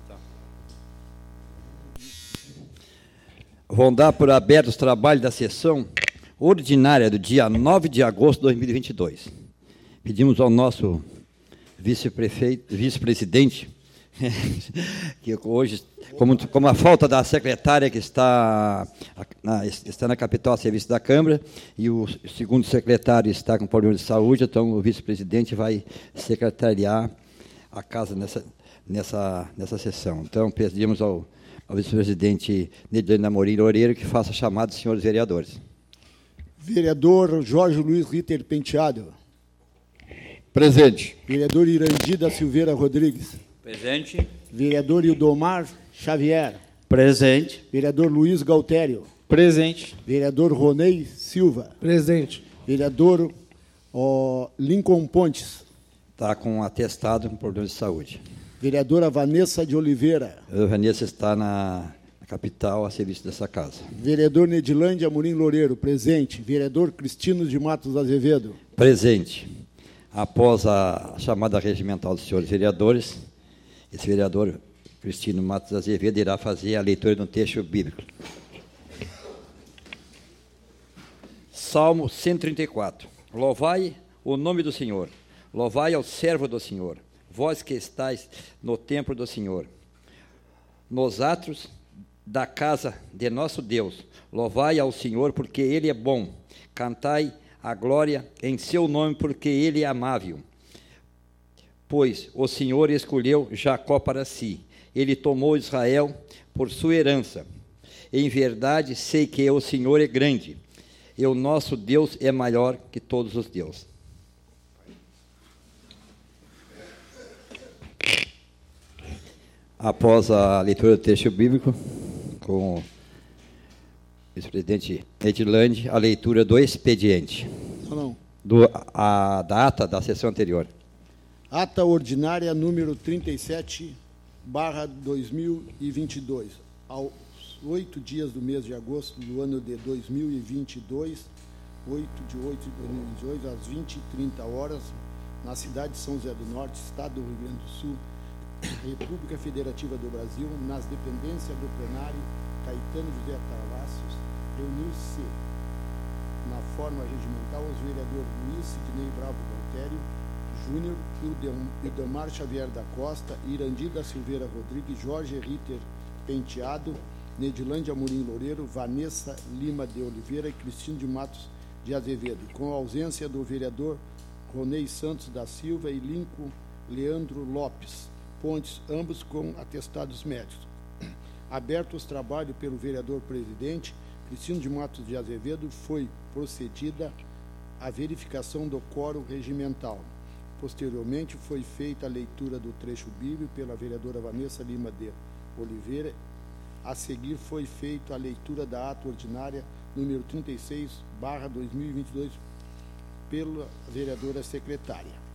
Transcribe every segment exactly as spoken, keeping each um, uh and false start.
tá. Vão dar por aberto os trabalhos da sessão ordinária do dia nove de agosto de dois mil e vinte e dois. Pedimos ao nosso vice-prefeito, vice-presidente, que hoje, como, como a falta da secretária que está na, está na capital a serviço da Câmara, e o segundo secretário está com problema de saúde, então o vice-presidente vai secretariar a casa nessa, nessa, nessa sessão. Então, pedimos ao, ao vice-presidente Nidlane Amorim Loureiro que faça a chamada dos senhores vereadores. Vereador Jorge Luiz Ritter Penteado. Presente. Vereador Irandi da Silveira Rodrigues. Presente. Vereador Ildomar Xavier. Presente. Vereador Luiz Galtério. Presente. Vereador Ronei Silva. Presente. Vereador ó, Lincoln Pontes. Está com atestado com problema de saúde. Vereadora Vanessa de Oliveira. A Vanessa está na, na capital a serviço dessa casa. Vereador Nedilândia Amorim Loureiro, presente. Vereador Cristino de Matos Azevedo. Presente. Após a chamada regimental dos senhores vereadores, esse vereador Cristino Matos Azevedo irá fazer a leitura de um texto bíblico. Salmo cento e trinta e quatro. Louvai o nome do Senhor. Louvai ao servo do Senhor. Vós que estáis no templo do Senhor. Nos átrios da casa de nosso Deus. Louvai ao Senhor, porque Ele é bom. Cantai a glória em seu nome, porque Ele é amável. Pois o Senhor escolheu Jacó para si. Ele tomou Israel por sua herança. Em verdade, sei que o Senhor é grande. E o nosso Deus é maior que todos os deuses. Após a leitura do texto bíblico, com o vice-presidente Edilande, a leitura do expediente. Não, não. Do, a data da sessão anterior. Ata ordinária número trinta e sete, barra dois mil e vinte e dois. Aos oito dias do mês de agosto do ano de dois mil e vinte e dois, oito de oito de dois mil e vinte e dois, às vinte e trinta horas, na cidade de São José do Norte, Estado do Rio Grande do Sul, República Federativa do Brasil, nas dependências do plenário Caetano José Travassos, reuniu-se na forma regimental os vereadores Luiz Sidnei Bravo Galtério Júnior, Ildomar Xavier da Costa, Irandi da Silveira Rodrigues, Jorge Ritter Penteado, Nedilândia Amorim Loureiro, Vanessa Lima de Oliveira e Cristino de Matos de Azevedo, com a ausência do vereador Ronei Santos da Silva e Lincoln Leandro Lopes Pontes, ambos com atestados médicos. Aberto os trabalhos pelo vereador presidente Cristino de Matos de Azevedo, foi procedida a verificação do quórum regimental. Posteriormente, foi feita a leitura do trecho bíblico pela vereadora Vanessa Lima de Oliveira. A seguir, foi feita a leitura da ata ordinária número trinta e seis, barra dois mil e vinte e dois, pela vereadora secretária.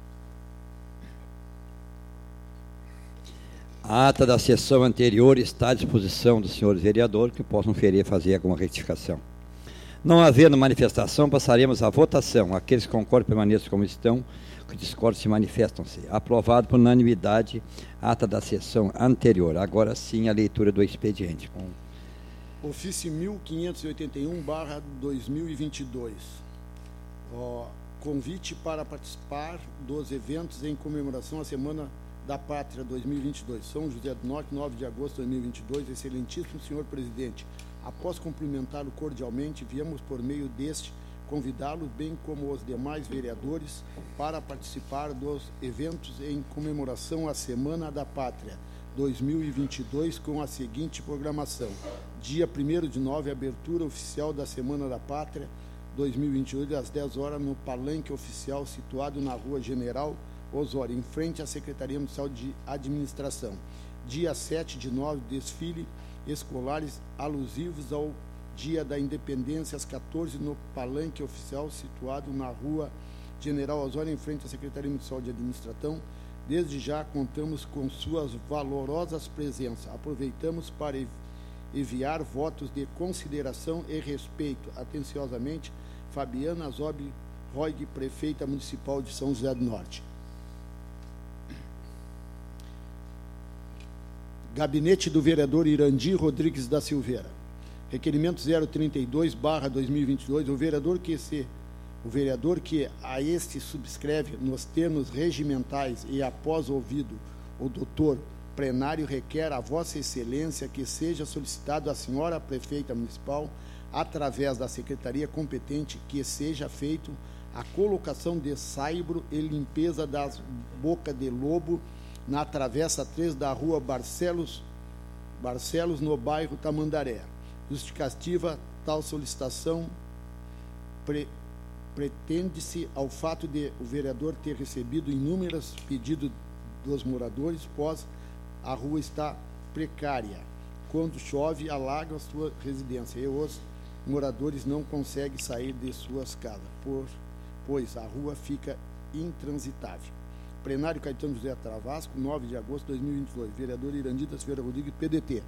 A ata da sessão anterior está à disposição dos senhores vereadores que possam querer fazer alguma retificação. Não havendo manifestação, passaremos à votação. Aqueles que concordam permaneçam como estão, que discordam se manifestam-se. Aprovado por unanimidade a ata da sessão anterior. Agora sim a leitura do expediente. Ofício mil quinhentos e oitenta e um, barra dois mil e vinte e dois. Ó, convite para participar dos eventos em comemoração à Semana da Pátria dois mil e vinte e dois, São José do Norte, nove de agosto de dois mil e vinte e dois. Excelentíssimo senhor presidente, após cumprimentá-lo cordialmente, viemos por meio deste convidá-lo, bem como os demais vereadores, para participar dos eventos em comemoração à Semana da Pátria dois mil e vinte e dois, com a seguinte programação: dia primeiro de nove, abertura oficial da Semana da Pátria dois mil e vinte e dois, às dez horas, no palanque oficial situado na Rua General Osório, em frente à Secretaria Municipal de Administração. Dia sete de nove, desfile escolares alusivos ao Dia da Independência, às quatorze, no palanque oficial situado na Rua General Osório, em frente à Secretaria Municipal de Administração. Desde já contamos com suas valorosas presenças. Aproveitamos para enviar votos de consideração e respeito. Atenciosamente, Fabiana Zob Roig, prefeita municipal de São José do Norte. Gabinete do vereador Irandi Rodrigues da Silveira. Requerimento zero trinta e dois barra dois mil e vinte e dois, o vereador que se o vereador que a este subscreve nos termos regimentais e após ouvido o doutor plenário requer a Vossa Excelência que seja solicitado à senhora prefeita municipal, através da secretaria competente, que seja feito a colocação de saibro e limpeza das bocas de lobo na travessa três da rua Barcelos, Barcelos no bairro Tamandaré. Justificativa tal solicitação pre, pretende-se ao fato de o vereador ter recebido inúmeros pedidos dos moradores, pois a rua está precária. Quando chove, alaga a sua residência e os moradores não conseguem sair de suas casas, por, pois a rua fica intransitável. Plenário Caetano José Travasco, nove de agosto de dois mil e vinte e dois. Vereador Irandi da Silveira Rodrigues, P D T.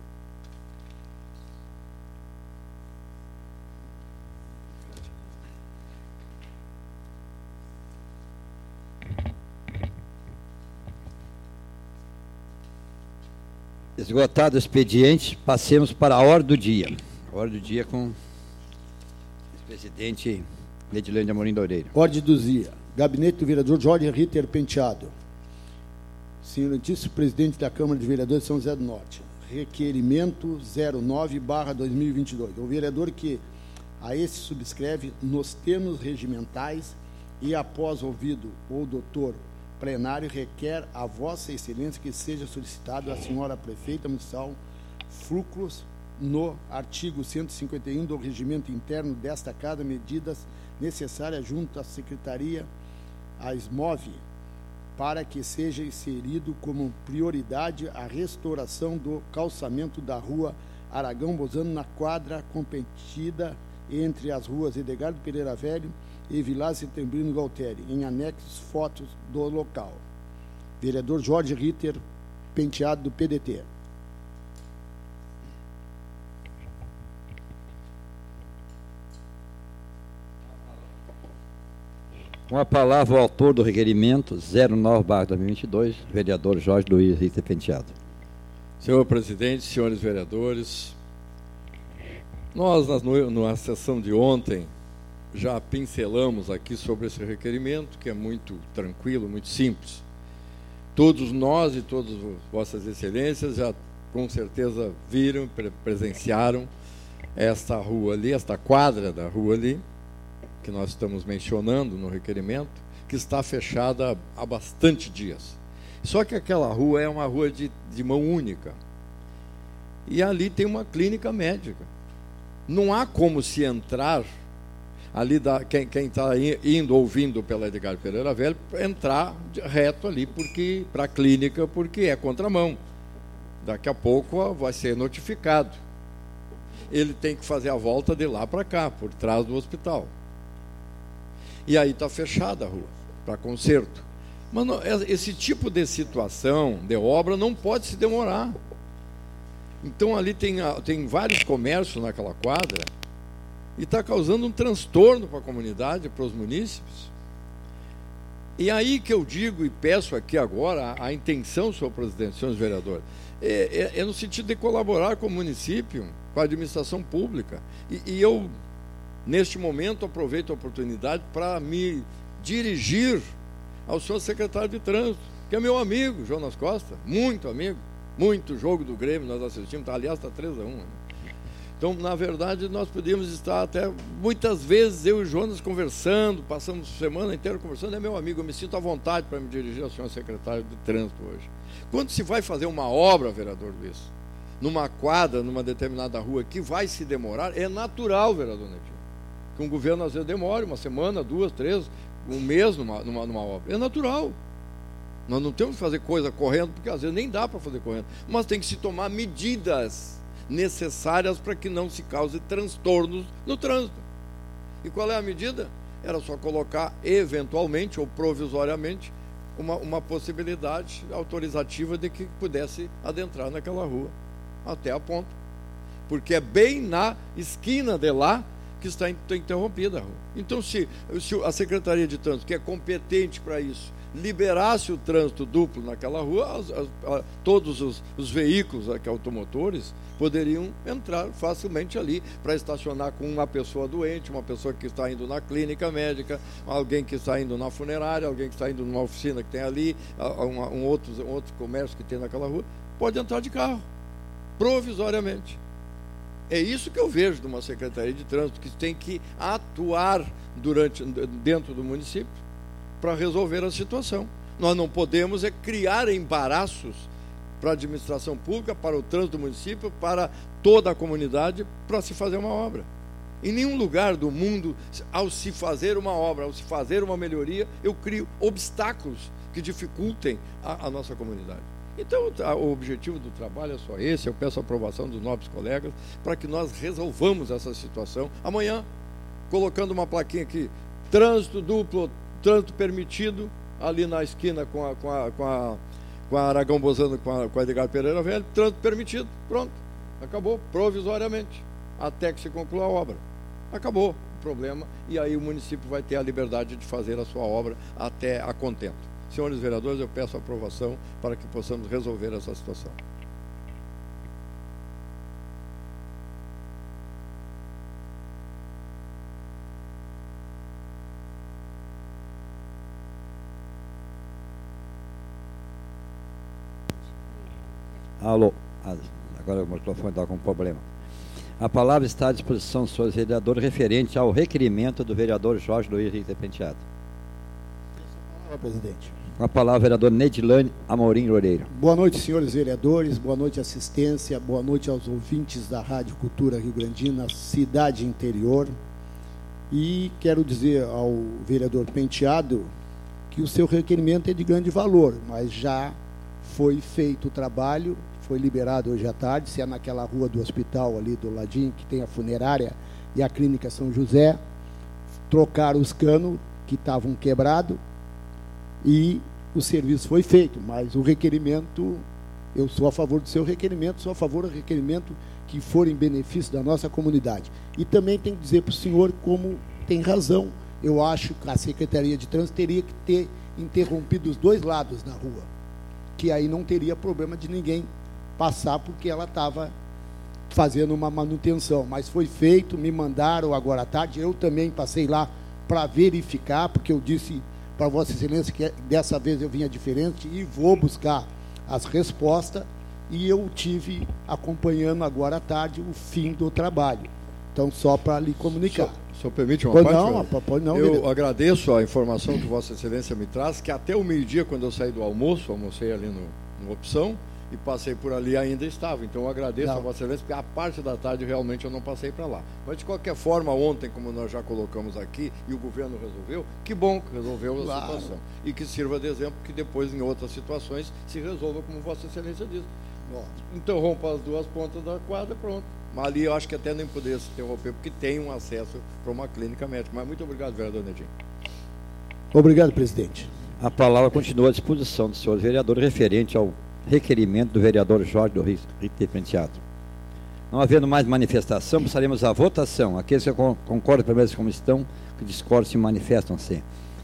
Esgotado o expediente, passemos para a ordem do dia. A ordem do dia com o presidente Edilene de Amorim Loureiro. Ordem do dia. Gabinete do vereador Jorge Ritter Penteado. Senhoríssimo presidente da Câmara de Vereadores de São José do Norte. Requerimento zero nove barra dois mil e vinte e dois. O vereador que a esse subscreve nos termos regimentais e após ouvido o doutor plenário requer a Vossa Excelência que seja solicitado à senhora prefeita municipal Fruclos no artigo cento e cinquenta e um do regimento interno desta casa, medidas necessárias junto à Secretaria a SMOVE para que seja inserido como prioridade a restauração do calçamento da rua Aragão Bozano na quadra competida entre as ruas Edgardo Pereira Velho e Vilar Setembrino Galtieri, em anexos fotos do local. Vereador Jorge Ritter Penteado, do P D T. Com a palavra o autor do requerimento zero nove barra dois mil e vinte e dois, vereador Jorge Luiz Ritter Penteado. Senhor presidente, senhores vereadores, nós, na, na sessão de ontem, já pincelamos aqui sobre esse requerimento, que é muito tranquilo, muito simples. Todos nós e todas vossas excelências já, com certeza, viram, pre presenciaram esta rua ali, esta quadra da rua ali, que nós estamos mencionando no requerimento, que está fechada há bastante dias. Só que aquela rua é uma rua de, de mão única. E ali tem uma clínica médica. Não há como se entrar ali, da, quem está indo ou vindo pela Edgar Pereira Velho, entrar reto ali para a clínica, porque é contramão. Daqui a pouco vai ser notificado. Ele tem que fazer a volta de lá para cá, por trás do hospital. E aí está fechada a rua, para conserto. Mas não, esse tipo de situação, de obra, não pode se demorar. Então ali tem, tem vários comércios naquela quadra, e está causando um transtorno para a comunidade, para os munícipes. E aí que eu digo e peço aqui agora, a, a intenção, senhor presidente, senhores vereadores, é, é, é no sentido de colaborar com o município, com a administração pública. E, e eu, neste momento, aproveito a oportunidade para me dirigir ao senhor secretário de Trânsito, que é meu amigo, Jonas Costa, muito amigo, muito jogo do Grêmio nós assistimos, tá, aliás, está três a um, né? Então, na verdade, nós podíamos estar até, muitas vezes, eu e o Jonas conversando, passamos a semana inteira conversando, é meu amigo, eu me sinto à vontade para me dirigir ao senhor secretário de Trânsito hoje. Quando se vai fazer uma obra, vereador Luiz, numa quadra, numa determinada rua, que vai se demorar, é natural, vereador Netinho, que um governo às vezes demore uma semana, duas, três, um mês numa, numa, numa obra. É natural. Nós não temos que fazer coisa correndo, porque às vezes nem dá para fazer correndo, mas tem que se tomar medidas necessárias para que não se cause transtornos no trânsito. E qual é a medida? Era só colocar eventualmente ou provisoriamente uma, uma possibilidade autorizativa de que pudesse adentrar naquela rua até a ponta, porque é bem na esquina de lá que está interrompida a rua. Então, se, se a Secretaria de Trânsito, que é competente para isso, liberasse o trânsito duplo naquela rua, as, as, a, todos os, os veículos aqui, automotores poderiam entrar facilmente ali para estacionar com uma pessoa doente, uma pessoa que está indo na clínica médica, alguém que está indo na funerária, alguém que está indo numa oficina que tem ali, um, um, outro, um outro comércio que tem naquela rua, pode entrar de carro, provisoriamente. É isso que eu vejo de uma Secretaria de Trânsito, que tem que atuar durante, dentro do município para resolver a situação. Nós não podemos é criar embaraços para a administração pública, para o trânsito do município, para toda a comunidade, para se fazer uma obra. Em nenhum lugar do mundo, ao se fazer uma obra, ao se fazer uma melhoria, eu crio obstáculos que dificultem a, a nossa comunidade. Então, o objetivo do trabalho é só esse. Eu peço a aprovação dos nobres colegas para que nós resolvamos essa situação. Amanhã, colocando uma plaquinha aqui, trânsito duplo, trânsito permitido, ali na esquina com a, com a, com a, com a Aragão Bozano, com a, com a Edgar Pereira Velho, trânsito permitido, pronto, acabou, provisoriamente, até que se conclua a obra. Acabou o problema, e aí o município vai ter a liberdade de fazer a sua obra até a contento. Senhores vereadores, eu peço a aprovação para que possamos resolver essa situação. Alô, agora o microfone está com problema. A palavra está à disposição dos senhores vereadores referente ao requerimento do vereador Jorge Luiz Ritter Penteado. Presidente. Com a palavra, vereador Neidilane Amorim Loureiro. Boa noite, senhores vereadores, boa noite, assistência, boa noite aos ouvintes da Rádio Cultura Rio Grandina, cidade interior. E quero dizer ao vereador Penteado que o seu requerimento é de grande valor, mas já foi feito o trabalho, foi liberado hoje à tarde, se é naquela rua do hospital ali do ladinho, que tem a funerária e a clínica São José, trocaram os canos que estavam quebrados, e o serviço foi feito, mas o requerimento, eu sou a favor do seu requerimento, sou a favor do requerimento que for em benefício da nossa comunidade. E também tenho que dizer para o senhor como tem razão, eu acho que a Secretaria de Trânsito teria que ter interrompido os dois lados da rua, que aí não teria problema de ninguém passar, porque ela estava fazendo uma manutenção, mas foi feito, me mandaram agora à tarde, eu também passei lá para verificar, porque eu disse para Vossa Excelência que dessa vez eu vinha diferente e vou buscar as respostas, e eu tive acompanhando agora à tarde o fim do trabalho. Então, só para lhe comunicar. O senhor permite uma pois parte? Não, pode não. Eu vereador. agradeço a informação que Vossa Excelência me traz, que até o meio-dia, quando eu saí do almoço, almocei ali no, no Opção, e passei por ali, ainda estava. Então eu agradeço não. a Vossa Excelência, porque a parte da tarde realmente eu não passei para lá. Mas de qualquer forma, ontem, como nós já colocamos aqui, e o governo resolveu, que bom que resolveu a Claro. situação. E que sirva de exemplo que depois, em outras situações, se resolva como Vossa Excelência diz. Interrompa as duas pontas da quadra, pronto. Mas ali eu acho que até nem poderia se interromper, porque tem um acesso para uma clínica médica. Mas muito obrigado, vereador Nedinho. Obrigado, presidente. A palavra continua à disposição dos senhores vereadores referente ao requerimento do vereador Jorge Luiz Ritter Penteado. Não havendo mais manifestação, passaremos à votação. Aqueles que concordam permaneçam como estão, que discordam se manifestam-se.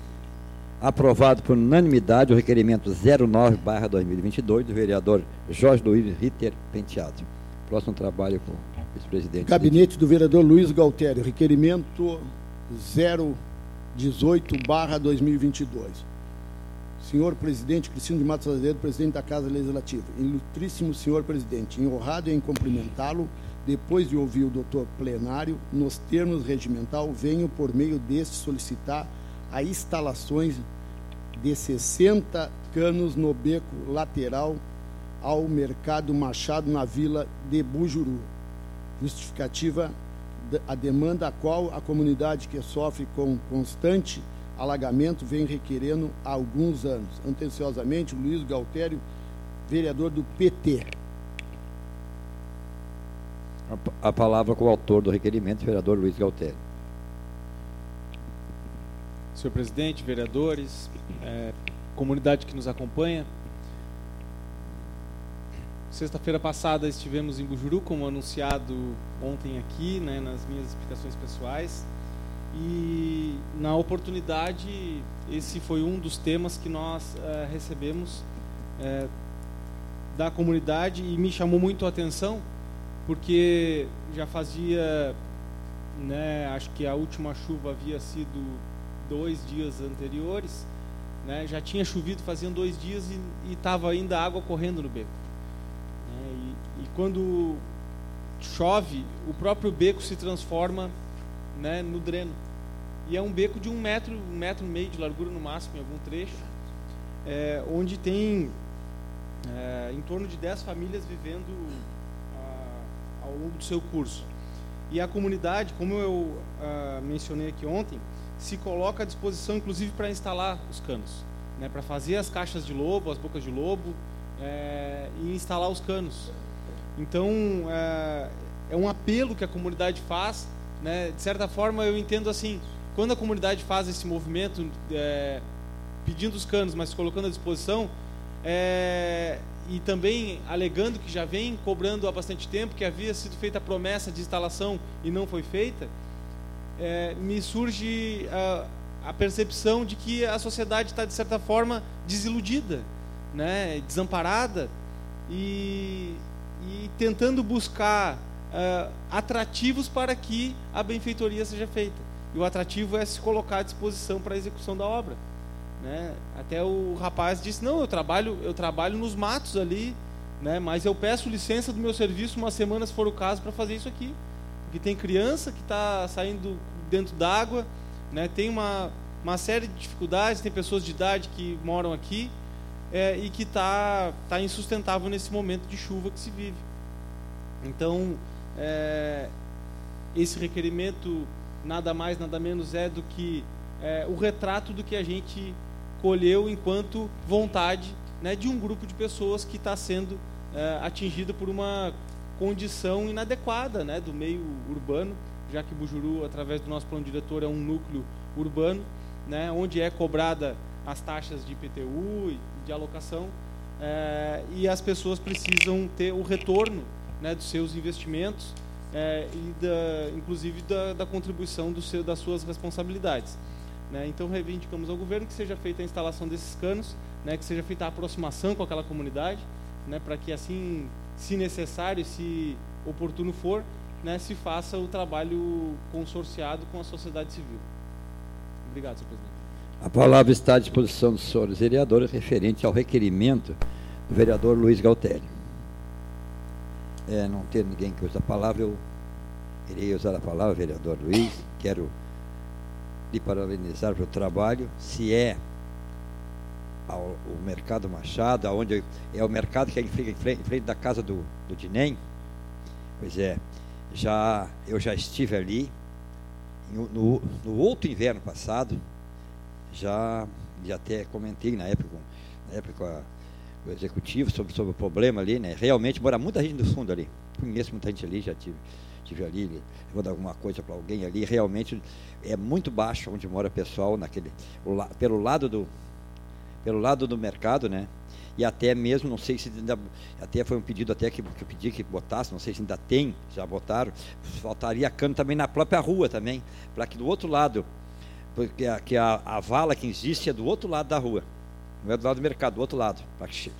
Aprovado por unanimidade o requerimento zero nove barra dois mil e vinte e dois do vereador Jorge Luiz Ritter Penteado. Próximo trabalho com o vice-presidente. Gabinete do vereador Luiz Galtério, requerimento zero dezoito barra dois mil e vinte e dois. Senhor presidente Cristino de Matos Azevedo, presidente da Casa Legislativa. Ilustríssimo senhor presidente, honrado em cumprimentá-lo, depois de ouvir o doutor plenário, nos termos regimental, venho por meio deste solicitar a instalações de sessenta canos no beco lateral ao Mercado Machado, na vila de Bujuru. Justificativa a demanda a qual a comunidade, que sofre com constante alagamento, vem requerendo há alguns anos. Atenciosamente, Luiz Galtério, vereador do P T. A, a palavra com o autor do requerimento, vereador Luiz Galtério. Senhor presidente, vereadores, é, comunidade que nos acompanha. Sexta-feira passada estivemos em Bujuru, como anunciado ontem aqui, né, nas minhas explicações pessoais. E, na oportunidade, esse foi um dos temas que nós uh, recebemos uh, da comunidade e me chamou muito a atenção, porque já fazia, né, acho que a última chuva havia sido dois dias anteriores, né, já tinha chovido faziam dois dias e estava ainda água correndo no beco. Né, e, e quando chove, o próprio beco se transforma, né, no dreno. E é um beco de um metro, um metro e meio de largura no máximo, em algum trecho, é, onde tem é, em torno de dez famílias vivendo a, ao longo do seu curso. E a comunidade, como eu a, mencionei aqui ontem, se coloca à disposição, inclusive, para instalar os canos, né, para fazer as caixas de lobo, as bocas de lobo, é, e instalar os canos. Então, é, é um apelo que a comunidade faz, né, de certa forma, eu entendo assim, quando a comunidade faz esse movimento, é, pedindo os canos, mas se colocando à disposição, é, e também alegando que já vem cobrando há bastante tempo, que havia sido feita a promessa de instalação e não foi feita, é, me surge a, a percepção de que a sociedade está, de certa forma, desiludida, né, desamparada, e, e tentando buscar uh, atrativos para que a benfeitoria seja feita. E o atrativo é se colocar à disposição para a execução da obra, né? Até o rapaz disse, não, eu trabalho, eu trabalho nos matos ali, né? Mas eu peço licença do meu serviço uma semana, se for o caso, para fazer isso aqui. Porque tem criança que está saindo dentro d'água, né? Tem uma, uma série de dificuldades, tem pessoas de idade que moram aqui, é, e que está tá insustentável nesse momento de chuva que se vive. Então, é, esse requerimento nada mais, nada menos é do que é, o retrato do que a gente colheu enquanto vontade, né, de um grupo de pessoas que está sendo é, atingido por uma condição inadequada, né, do meio urbano, já que Bujuru, através do nosso plano diretor, é um núcleo urbano, né, onde é cobrada as taxas de I P T U e de alocação, é, e as pessoas precisam ter o retorno, né, dos seus investimentos, É, e da, inclusive da, da contribuição do seu, das suas responsabilidades, né? Então reivindicamos ao governo que seja feita a instalação desses canos, né, que seja feita a aproximação com aquela comunidade, né, para que assim, se necessário, se oportuno for, né, se faça o trabalho consorciado com a sociedade civil. Obrigado, senhor presidente. A palavra está à disposição dos senhores vereadores referente ao requerimento do vereador Luiz Galtelli. É, não ter ninguém que use a palavra, eu irei usar a palavra, vereador Luiz. Quero lhe parabenizar pelo trabalho. Se é ao, o Mercado Machado, aonde é o mercado que é em frente, em frente, em frente da casa do, do Dinem, pois é, já, eu já estive ali no, no outro inverno passado, já, já até comentei na época, na época com a o executivo sobre, sobre o problema ali, né? Realmente mora muita gente no fundo ali, conheço muita gente ali, já tive, tive ali, vou dar alguma coisa para alguém ali, realmente é muito baixo onde mora o pessoal, naquele, o, pelo lado do pelo lado do mercado, né? E até mesmo, não sei se ainda, até foi um pedido até que, que eu pedi que botasse, não sei se ainda tem, já botaram, faltaria cano também na própria rua também, para que do outro lado, porque a, que a, a vala que existe é do outro lado da rua, não é do lado do mercado, do outro lado. Que...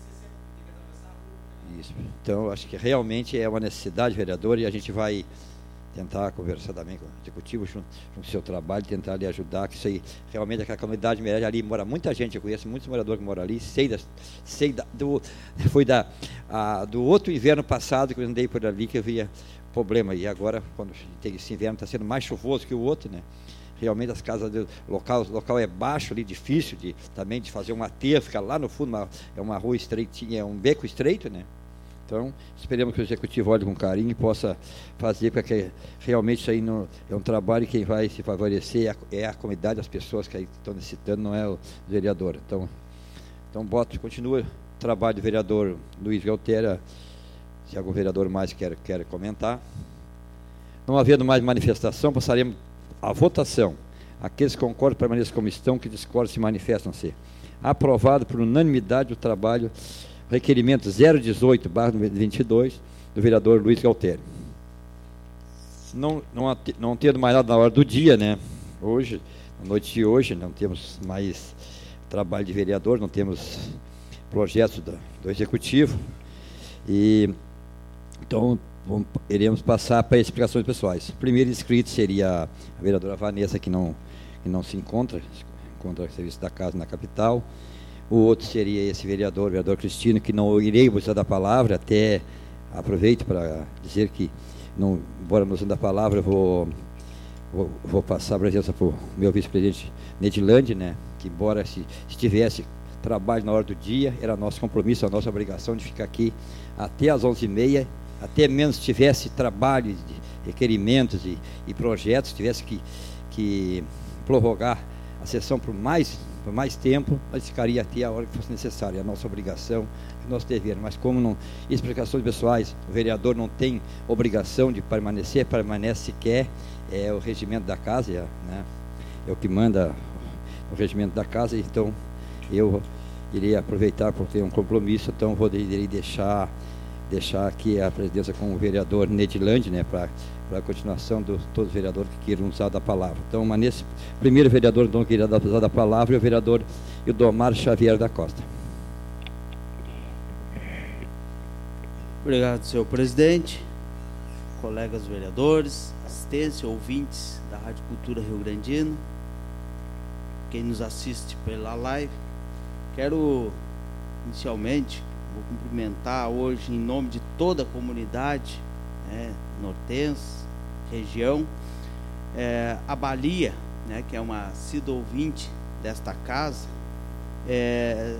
Isso. Então, acho que realmente é uma necessidade, vereador, e a gente vai tentar conversar também com o executivo, junto com o seu trabalho, tentar lhe ajudar, que isso aí, realmente, aquela comunidade merece. Ali mora muita gente, eu conheço muitos moradores que moram ali, sei, da, sei da, do, foi da, a, do outro inverno passado que eu andei por ali, que eu via problema, e agora, quando tem esse inverno, está sendo mais chuvoso que o outro, né? Realmente as casas do local, o local é baixo ali, difícil de, também de fazer uma teia, ficar lá no fundo, uma, é uma rua estreitinha, é um beco estreito, né? Então, esperemos que o executivo olhe com carinho e possa fazer, porque realmente isso aí não, é um trabalho que quem vai se favorecer é a, é a comunidade, as pessoas que aí estão necessitando, não é o vereador. Então, então boto, continua o trabalho do vereador Luiz Galtelli, se algum vereador mais quer, quer comentar. Não havendo mais manifestação, passaremos à votação. Aqueles que concordam permaneçam como estão, que discordam se manifestam-se. Aprovado por unanimidade o trabalho, requerimento zero dezoito barra vinte e dois, do vereador Luiz Galtelli. não, não, ate- não tendo mais nada na hora do dia, né? Hoje, na noite de hoje, não temos mais trabalho de vereador, não temos projetos da- do Executivo. E, então, vamos- iremos passar para explicações pessoais. O primeiro inscrito seria a vereadora Vanessa, que não, que não se encontra, se encontra serviço da casa na capital. O outro seria esse vereador, o vereador Cristino, que não irei usar da palavra, até aproveito para dizer que, não, embora não usando a palavra, eu vou, vou, vou passar a presença para o meu vice-presidente Nedilande, né, que embora se, se tivesse trabalho na hora do dia, era nosso compromisso, a nossa obrigação de ficar aqui até às onze e meia, até menos tivesse trabalho, de requerimentos e, e projetos, tivesse que, que prorrogar a sessão por mais, por mais tempo, nós ficaria até a hora que fosse necessário, é a nossa obrigação, é o nosso dever, mas como não, explicações pessoais, o vereador não tem obrigação de permanecer, permanece se quer, é o regimento da casa, é, né, é o que manda o regimento da casa, então eu irei aproveitar por ter um compromisso, então vou irei deixar, deixar aqui a presidência com o vereador Nedilande, né, para a continuação de todos os vereadores que queiram usar da palavra. Então, mas nesse primeiro vereador então, que queria usar da palavra é o vereador Ildomar Xavier da Costa. Obrigado, senhor presidente, colegas vereadores, assistência, ouvintes da Rádio Cultura Rio Grandino, quem nos assiste pela live. Quero, inicialmente, vou cumprimentar hoje em nome de toda a comunidade, né, nortense, região, é, a Balia, né, que é uma assídua ouvinte desta casa, é,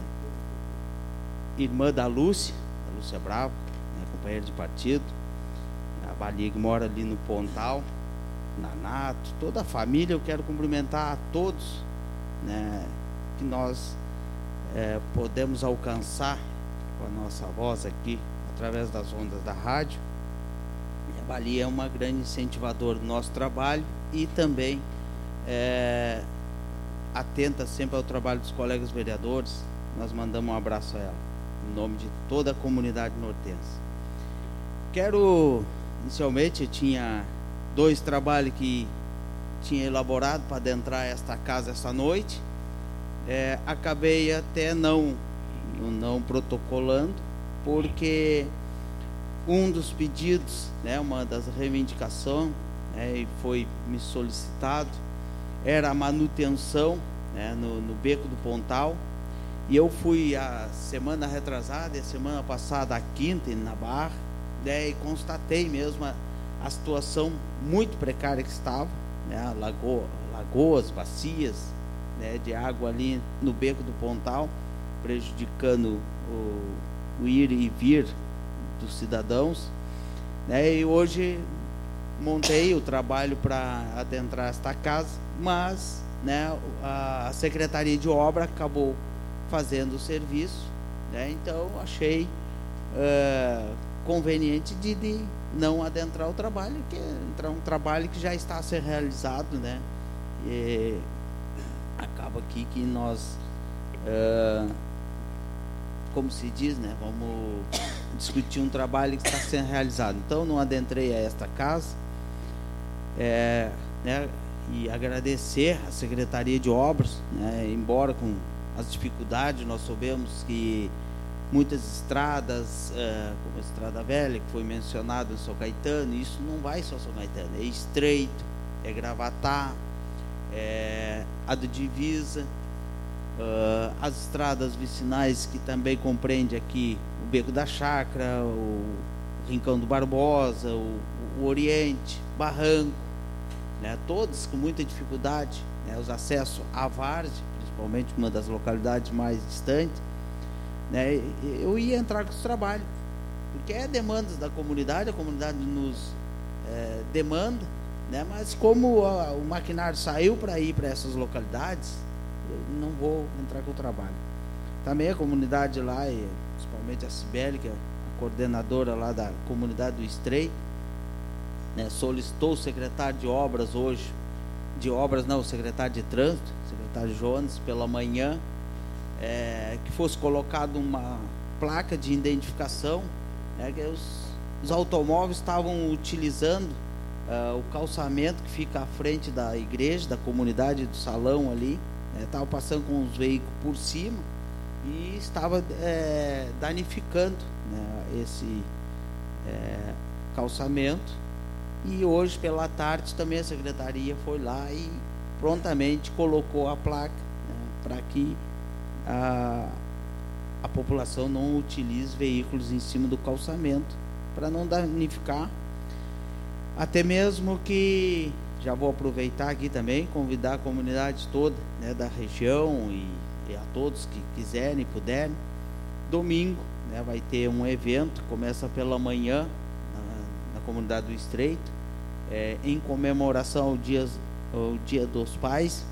irmã da Lúcia, da Lúcia Bravo, né, companheira de partido, a Balia que mora ali no Pontal, Nanato, toda a família. Eu quero cumprimentar a todos, né, que nós É, podemos alcançar com a nossa voz aqui, através das ondas da rádio. E a Balia é uma grande incentivadora do nosso trabalho e também é, atenta sempre ao trabalho dos colegas vereadores. Nós mandamos um abraço a ela, em nome de toda a comunidade nortense. Quero, inicialmente, eu tinha dois trabalhos que tinha elaborado para adentrar esta casa esta noite. É, acabei até não, não protocolando, porque um dos pedidos, né, uma das reivindicações, né, e foi me solicitado, era a manutenção, né, no, no Beco do Pontal. E eu fui a semana retrasada e a semana passada, a quinta, na Barra, né, e constatei mesmo a, a situação muito precária que estava, né, lagoa, lagoas, bacias, né, de água ali no Beco do Pontal, prejudicando o, o ir e vir dos cidadãos, né, e hoje montei o trabalho para adentrar esta casa, mas, né, a Secretaria de Obra acabou fazendo o serviço, né, então achei uh, conveniente de, de não adentrar o trabalho, que é entrar um trabalho que já está a ser realizado, né, e acaba aqui que nós, uh, como se diz, né, vamos discutir um trabalho que está sendo realizado. Então, não adentrei a esta casa, é, né, e agradecer à Secretaria de Obras, né, embora com as dificuldades, nós soubemos que muitas estradas, uh, como a Estrada Velha, que foi mencionado em São Caetano, isso não vai só São Caetano, é Estreito, é Gravatá, é, a do Divisa, uh, as estradas vicinais que também compreende aqui o Beco da Chácara, o Rincão do Barbosa, o, o Oriente, Barranco, né, todos com muita dificuldade, né, os acessos à Várzea, principalmente uma das localidades mais distantes, né, eu ia entrar com os trabalhos, porque é demandas da comunidade, a comunidade nos é, demanda, né, mas como a, o maquinário saiu para ir para essas localidades, eu não vou entrar com o trabalho. Também a comunidade lá, e principalmente a Cibele, que é a coordenadora lá da comunidade do Estreito, né, solicitou o secretário de obras hoje, de obras não, o secretário de trânsito, o secretário Jones, pela manhã, é, que fosse colocado uma placa de identificação, né, que os, os automóveis estavam utilizando uh, o calçamento que fica à frente da igreja, da comunidade do salão ali, estava né, passando com os veículos por cima e estava é, danificando, né, esse é, calçamento. E hoje pela tarde também a secretaria foi lá e prontamente colocou a placa, né, para que a, a população não utilize veículos em cima do calçamento, para não danificar. Até mesmo que, já vou aproveitar aqui também, convidar a comunidade toda, né, da região e, e a todos que quiserem e puderem. Domingo, né, vai ter um evento, começa pela manhã, na, na comunidade do Estreito, é, em comemoração ao dia, ao dia dos Pais,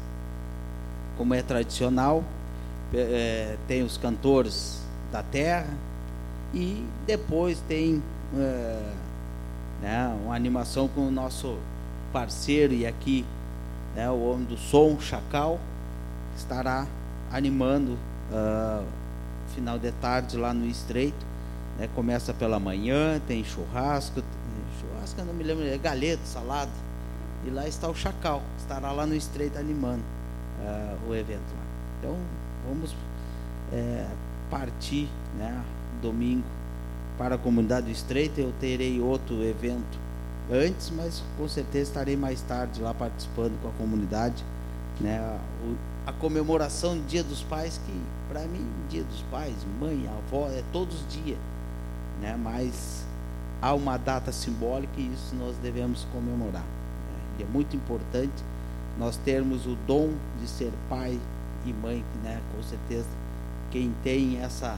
como é tradicional. É, tem os cantores da terra e depois tem é, né, uma animação com o nosso parceiro e aqui, né, o homem do som, Chacal, que estará animando uh, final de tarde lá no Estreito, né, começa pela manhã, tem churrasco, churrasco eu não me lembro, é galeto, salada, e lá está o Chacal, estará lá no Estreito animando uh, o evento lá. Então vamos é, partir, né, domingo para a comunidade do Estreito. Eu terei outro evento antes, mas com certeza estarei mais tarde lá participando com a comunidade, né, o, a comemoração do Dia dos Pais, que para mim Dia dos Pais, mãe, avó, é todos os dias, né, mas há uma data simbólica e isso nós devemos comemorar, né, e é muito importante nós termos o dom de ser pai e mãe, né, com certeza quem tem essa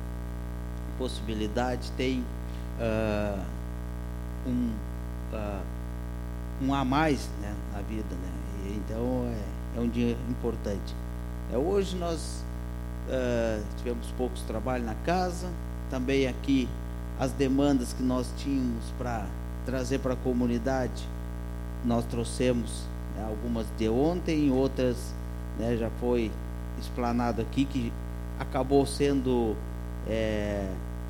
possibilidade tem uh, um uh, um a mais, né, na vida, né, e então é, é um dia importante. É, hoje nós uh, tivemos poucos trabalhos na casa, também aqui as demandas que nós tínhamos para trazer para a comunidade, nós trouxemos, né, algumas de ontem, outras, né, já foi explanado aqui, que acabou sendo é,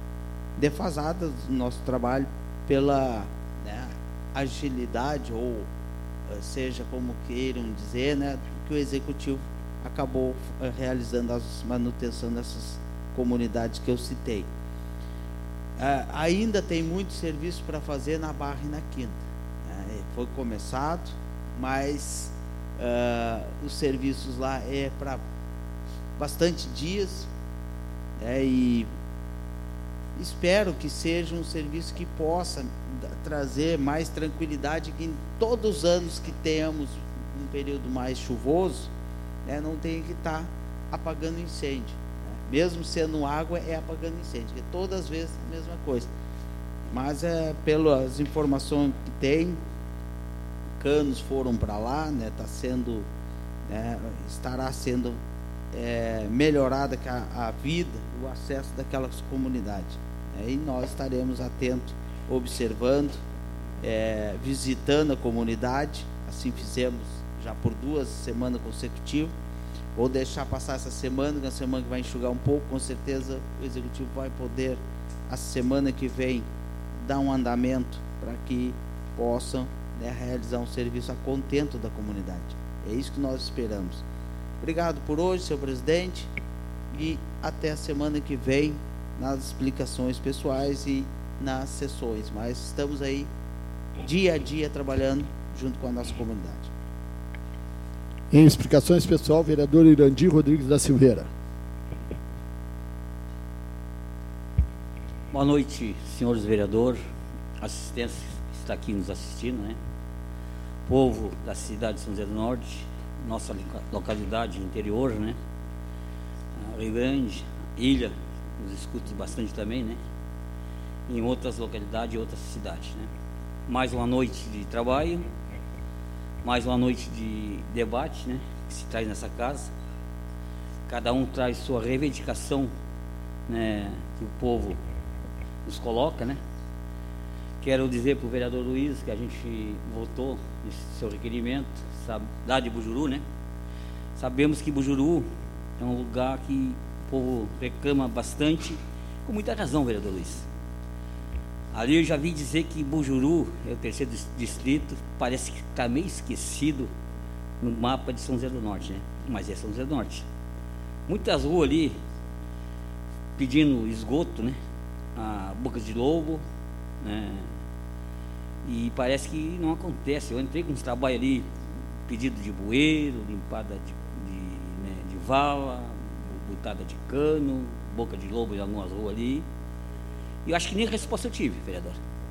defasada do nosso trabalho pela, né, agilidade, ou seja como queiram dizer, né, que o executivo acabou é, realizando a manutenção dessas comunidades que eu citei. É, ainda tem muito serviço para fazer na Barra e na Quinta, é, foi começado, mas uh, os serviços lá é para bastante dias, é, e espero que seja um serviço que possa trazer mais tranquilidade, que em todos os anos que tenhamos um período mais chuvoso, né, não tenha que estar apagando incêndio, né? Mesmo sendo água, é apagando incêndio, que todas as vezes é a mesma coisa. Mas é, pelas informações que tem, canos foram para lá, né, tá sendo, né, estará sendo é, melhorada a, a vida, o acesso daquelas comunidades, né, e nós estaremos atentos, observando, é, visitando a comunidade. Assim fizemos já por duas semanas consecutivas. Vou deixar passar essa semana, que é uma semana que vai enxugar um pouco, com certeza o executivo vai poder, a semana que vem, dar um andamento para que possam, né, realizar um serviço a contento da comunidade. É isso que nós esperamos. Obrigado por hoje, senhor presidente, e até a semana que vem nas explicações pessoais e nas sessões, mas estamos aí dia a dia trabalhando junto com a nossa comunidade. Em explicações pessoal, vereador Irandir Rodrigues da Silveira. Boa noite, senhores vereadores, assistência que está aqui nos assistindo, né? Povo da cidade de São José do Norte, nossa localidade interior, né? Rio Grande, Ilha, nos escuta bastante também, né? Em outras localidades e outras cidades, né? Mais uma noite de trabalho, mais uma noite de debate, né, que se traz nessa casa. Cada um traz sua reivindicação, né, que o povo nos coloca, né. Quero dizer para o vereador Luiz que a gente votou nesse seu requerimento, sabe, lá de Bujuru, né. Sabemos que Bujuru é um lugar que o povo reclama bastante, com muita razão, vereador Luiz. Ali eu já vi dizer que Bujuru é o terceiro distrito, parece que está meio esquecido no mapa de São José do Norte, né? Mas é São José do Norte. Muitas ruas ali pedindo esgoto, né? A Boca de Lobo, né? E parece que não acontece. Eu entrei com uns trabalhos ali, pedido de bueiro, limpada de, de, né, de vala, botada de cano, Boca de Lobo em algumas ruas ali. E eu acho que nem resposta eu tive, vereador.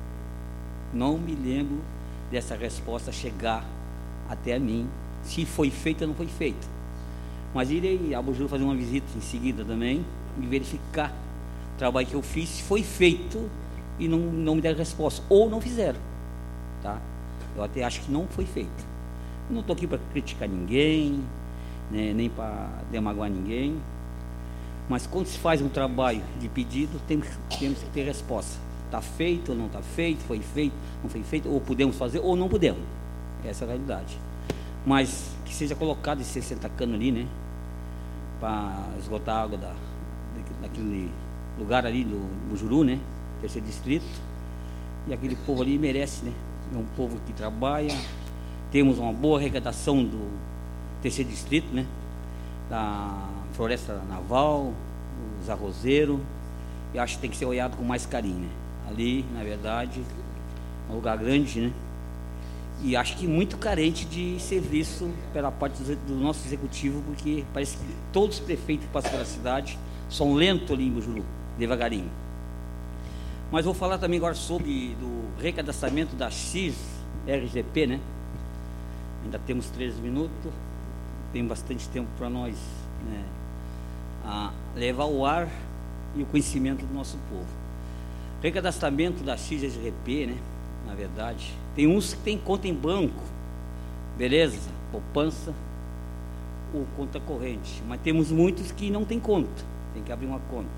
Não me lembro dessa resposta chegar até a mim, se foi feito ou não foi feito. Mas irei a Bujuru fazer uma visita em seguida também, e verificar o trabalho que eu fiz, se foi feito e não, não me deram resposta, ou não fizeram, tá? Eu até acho que não foi feito. Não estou aqui para criticar ninguém, né, nem para demagoar ninguém, mas quando se faz um trabalho de pedido, temos, temos que ter resposta. Está feito ou não está feito, foi feito, não foi feito, ou podemos fazer ou não podemos. Essa é a realidade. Mas que seja colocado esses sessenta canos ali, né, para esgotar a água da, daquele lugar ali do Bujuru, né, terceiro distrito. E aquele povo ali merece, né? É um povo que trabalha. Temos uma boa arrecadação do terceiro distrito, né, da Floresta Naval, os arrozeiros. Eu acho que tem que ser olhado com mais carinho, né? Ali, na verdade, é um lugar grande, né? E acho que muito carente de serviço pela parte do nosso executivo, porque parece que todos os prefeitos que passam pela cidade são lentos ali em Bujuru, devagarinho. Mas vou falar também agora sobre do recadastramento da X R G P, né? Ainda temos treze minutos, tem bastante tempo para nós, né, a levar o ar e o conhecimento do nosso povo. Recadastramento da X R G P, né? Na verdade, tem uns que tem conta em banco, beleza, poupança ou conta corrente, mas temos muitos que não tem conta, tem que abrir uma conta.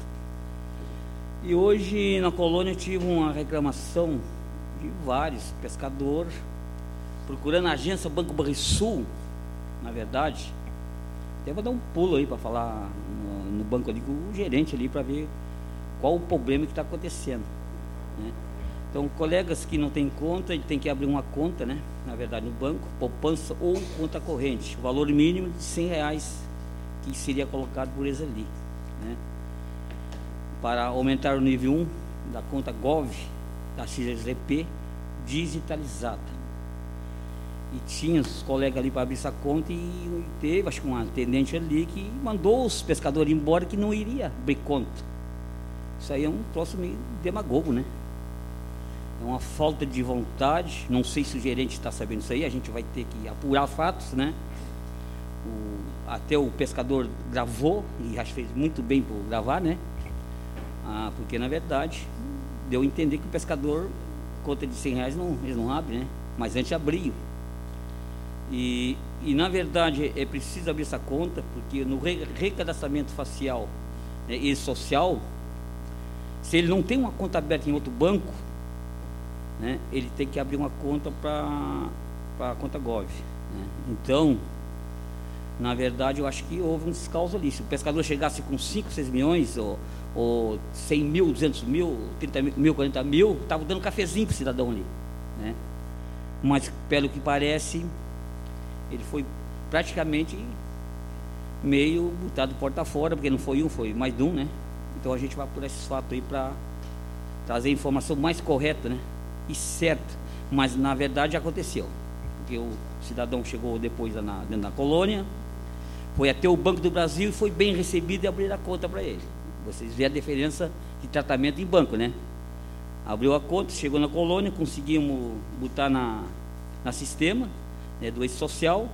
E hoje na colônia eu tive uma reclamação de vários pescadores procurando a agência Banco Banrisul, na verdade. Até vou dar um pulo aí para falar no, no banco ali com o gerente ali para ver qual o problema que está acontecendo, né? Então, colegas que não têm conta, ele tem que abrir uma conta, né, na verdade, no banco, poupança ou conta corrente, o valor mínimo de cem reais que seria colocado por eles ali, né, para aumentar o nível um da conta Gov da X R G P digitalizada. E tinha os colegas ali para abrir essa conta e teve, acho que uma atendente ali que mandou os pescadores embora que não iria abrir conta. Isso aí é um troço meio demagogo, né? É uma falta de vontade. Não sei se o gerente está sabendo isso aí. A gente vai ter que apurar fatos, né? O, até o pescador gravou e acho que fez muito bem por gravar, né? Ah, porque na verdade deu a entender que o pescador conta de cem reais não, eles não abrem, né? Mas antes abriam. E, e na verdade é preciso abrir essa conta, porque no re, recadastramento facial, né, e social, se ele não tem uma conta aberta em outro banco, né, ele tem que abrir uma conta para a conta Gov, né? Então, na verdade, eu acho que houve um descalço ali. Se o pescador chegasse com cinco, seis milhões, ou, ou cem mil, duzentos mil, trinta mil, quarenta mil, estava dando cafezinho para o cidadão ali, né? Mas, pelo que parece, ele foi praticamente meio botado porta fora, porque não foi um, foi mais de um, né? Então a gente vai por esses fatos aí para trazer a informação mais correta, né, e certa. Mas na verdade aconteceu, porque o cidadão chegou depois na, dentro da colônia, foi até o Banco do Brasil e foi bem recebido e abriu a conta para ele. Vocês veem a diferença de tratamento em banco, né? Abriu a conta, chegou na colônia, conseguimos botar na, na sistema, né, do ex-social,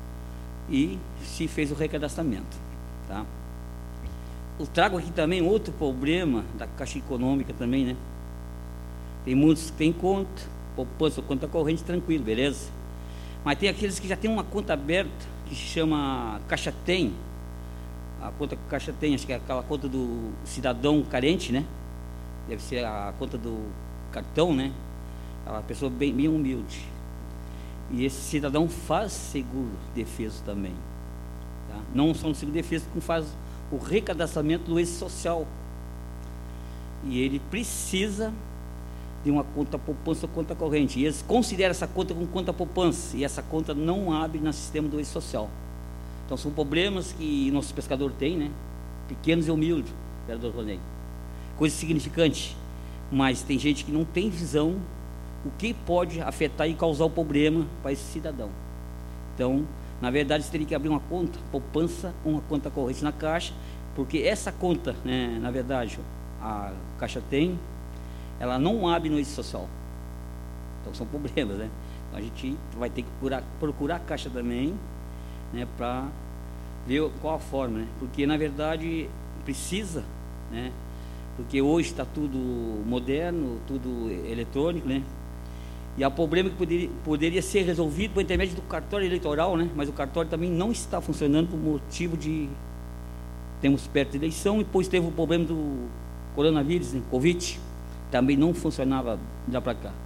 e se fez o recadastramento, tá? Eu trago aqui também outro problema da Caixa Econômica também, né? Tem muitos que têm conta, poupança, conta corrente, tranquilo, beleza? Mas tem aqueles que já têm uma conta aberta, que se chama Caixa Tem. A conta que a Caixa Tem, acho que é aquela conta do cidadão carente, né? Deve ser a conta do cartão, né? É uma pessoa bem, bem humilde. E esse cidadão faz seguro defeso também, tá? Não só no seguro defeso, como faz o recadastramento do ex-social. E ele precisa de uma conta poupança ou conta corrente. E eles consideram essa conta como conta poupança, e essa conta não abre no sistema do social. Então são problemas que nosso pescador tem, né? Pequenos e humildes, vereador Ronei. Coisa significante, mas tem gente que não tem visão o que pode afetar e causar o problema para esse cidadão. Então, na verdade, você teria que abrir uma conta poupança ou uma conta corrente na Caixa, porque essa conta, né, na verdade, a Caixa tem, ela não abre no eixo social. Então são problemas, né? Então a gente vai ter que procurar, procurar a Caixa também, né, para ver qual a forma, né? Porque na verdade precisa, né? Porque hoje está tudo moderno, tudo eletrônico, né? E há problema que poderia, poderia ser resolvido por intermédio do cartório eleitoral, né? Mas o cartório também não está funcionando por motivo de... Temos perto de eleição, e depois teve o problema do coronavírus, né? Covid, também não funcionava de lá para cá.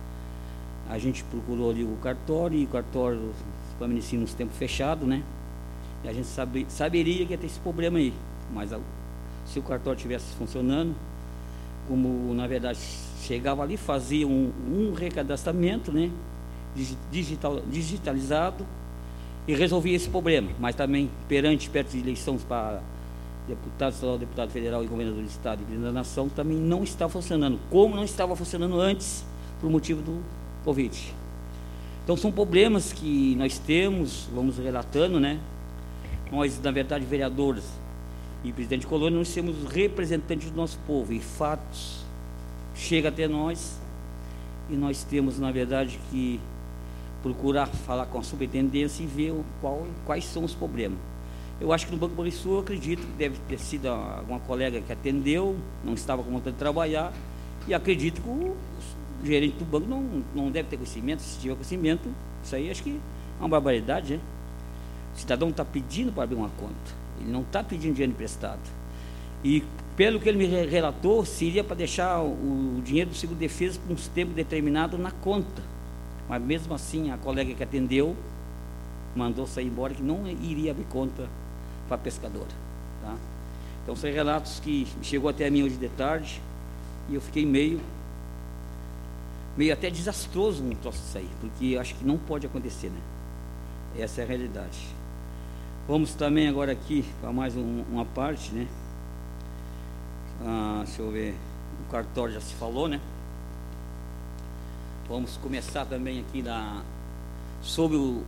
A gente procurou ali o cartório, e o cartório permanecia nos tempos fechados, né? E a gente sabe, saberia que ia ter esse problema aí. Mas a, se o cartório estivesse funcionando, como na verdade chegava ali, fazia um, um recadastramento, né? Digital, digitalizado, e resolvia esse problema. Mas também, perante, perto de eleições para deputado estadual, deputado federal e governador do estado e presidente da nação, também não está funcionando, como não estava funcionando antes, por motivo do Covid. Então são problemas que nós temos, vamos relatando, né? Nós, na verdade, vereadores e presidente Colônia, nós somos representantes do nosso povo, e fatos chegam até nós, e nós temos, na verdade, que procurar falar com a superintendência e ver qual, quais são os problemas. Eu acho que no Banco Banrisul, eu acredito que deve ter sido alguma colega que atendeu, não estava com vontade de trabalhar, e acredito que o gerente do banco não, não deve ter conhecimento. Se tiver conhecimento, isso aí acho que é uma barbaridade, né? O cidadão está pedindo para abrir uma conta, ele não está pedindo dinheiro emprestado. E pelo que ele me relatou, seria para deixar o dinheiro do seguro-defesa por um tempo determinado na conta. Mas mesmo assim, a colega que atendeu mandou sair embora, que não iria abrir conta para a pescadora, tá? Então são relatos que chegou até a mim hoje de tarde, e eu fiquei meio meio até desastroso um troço disso aí, porque eu acho que não pode acontecer, né? Essa é a realidade. Vamos também agora aqui para mais um, uma parte, né? Ah, deixa eu ver, o cartório já se falou, né? Vamos começar também aqui da, sobre o,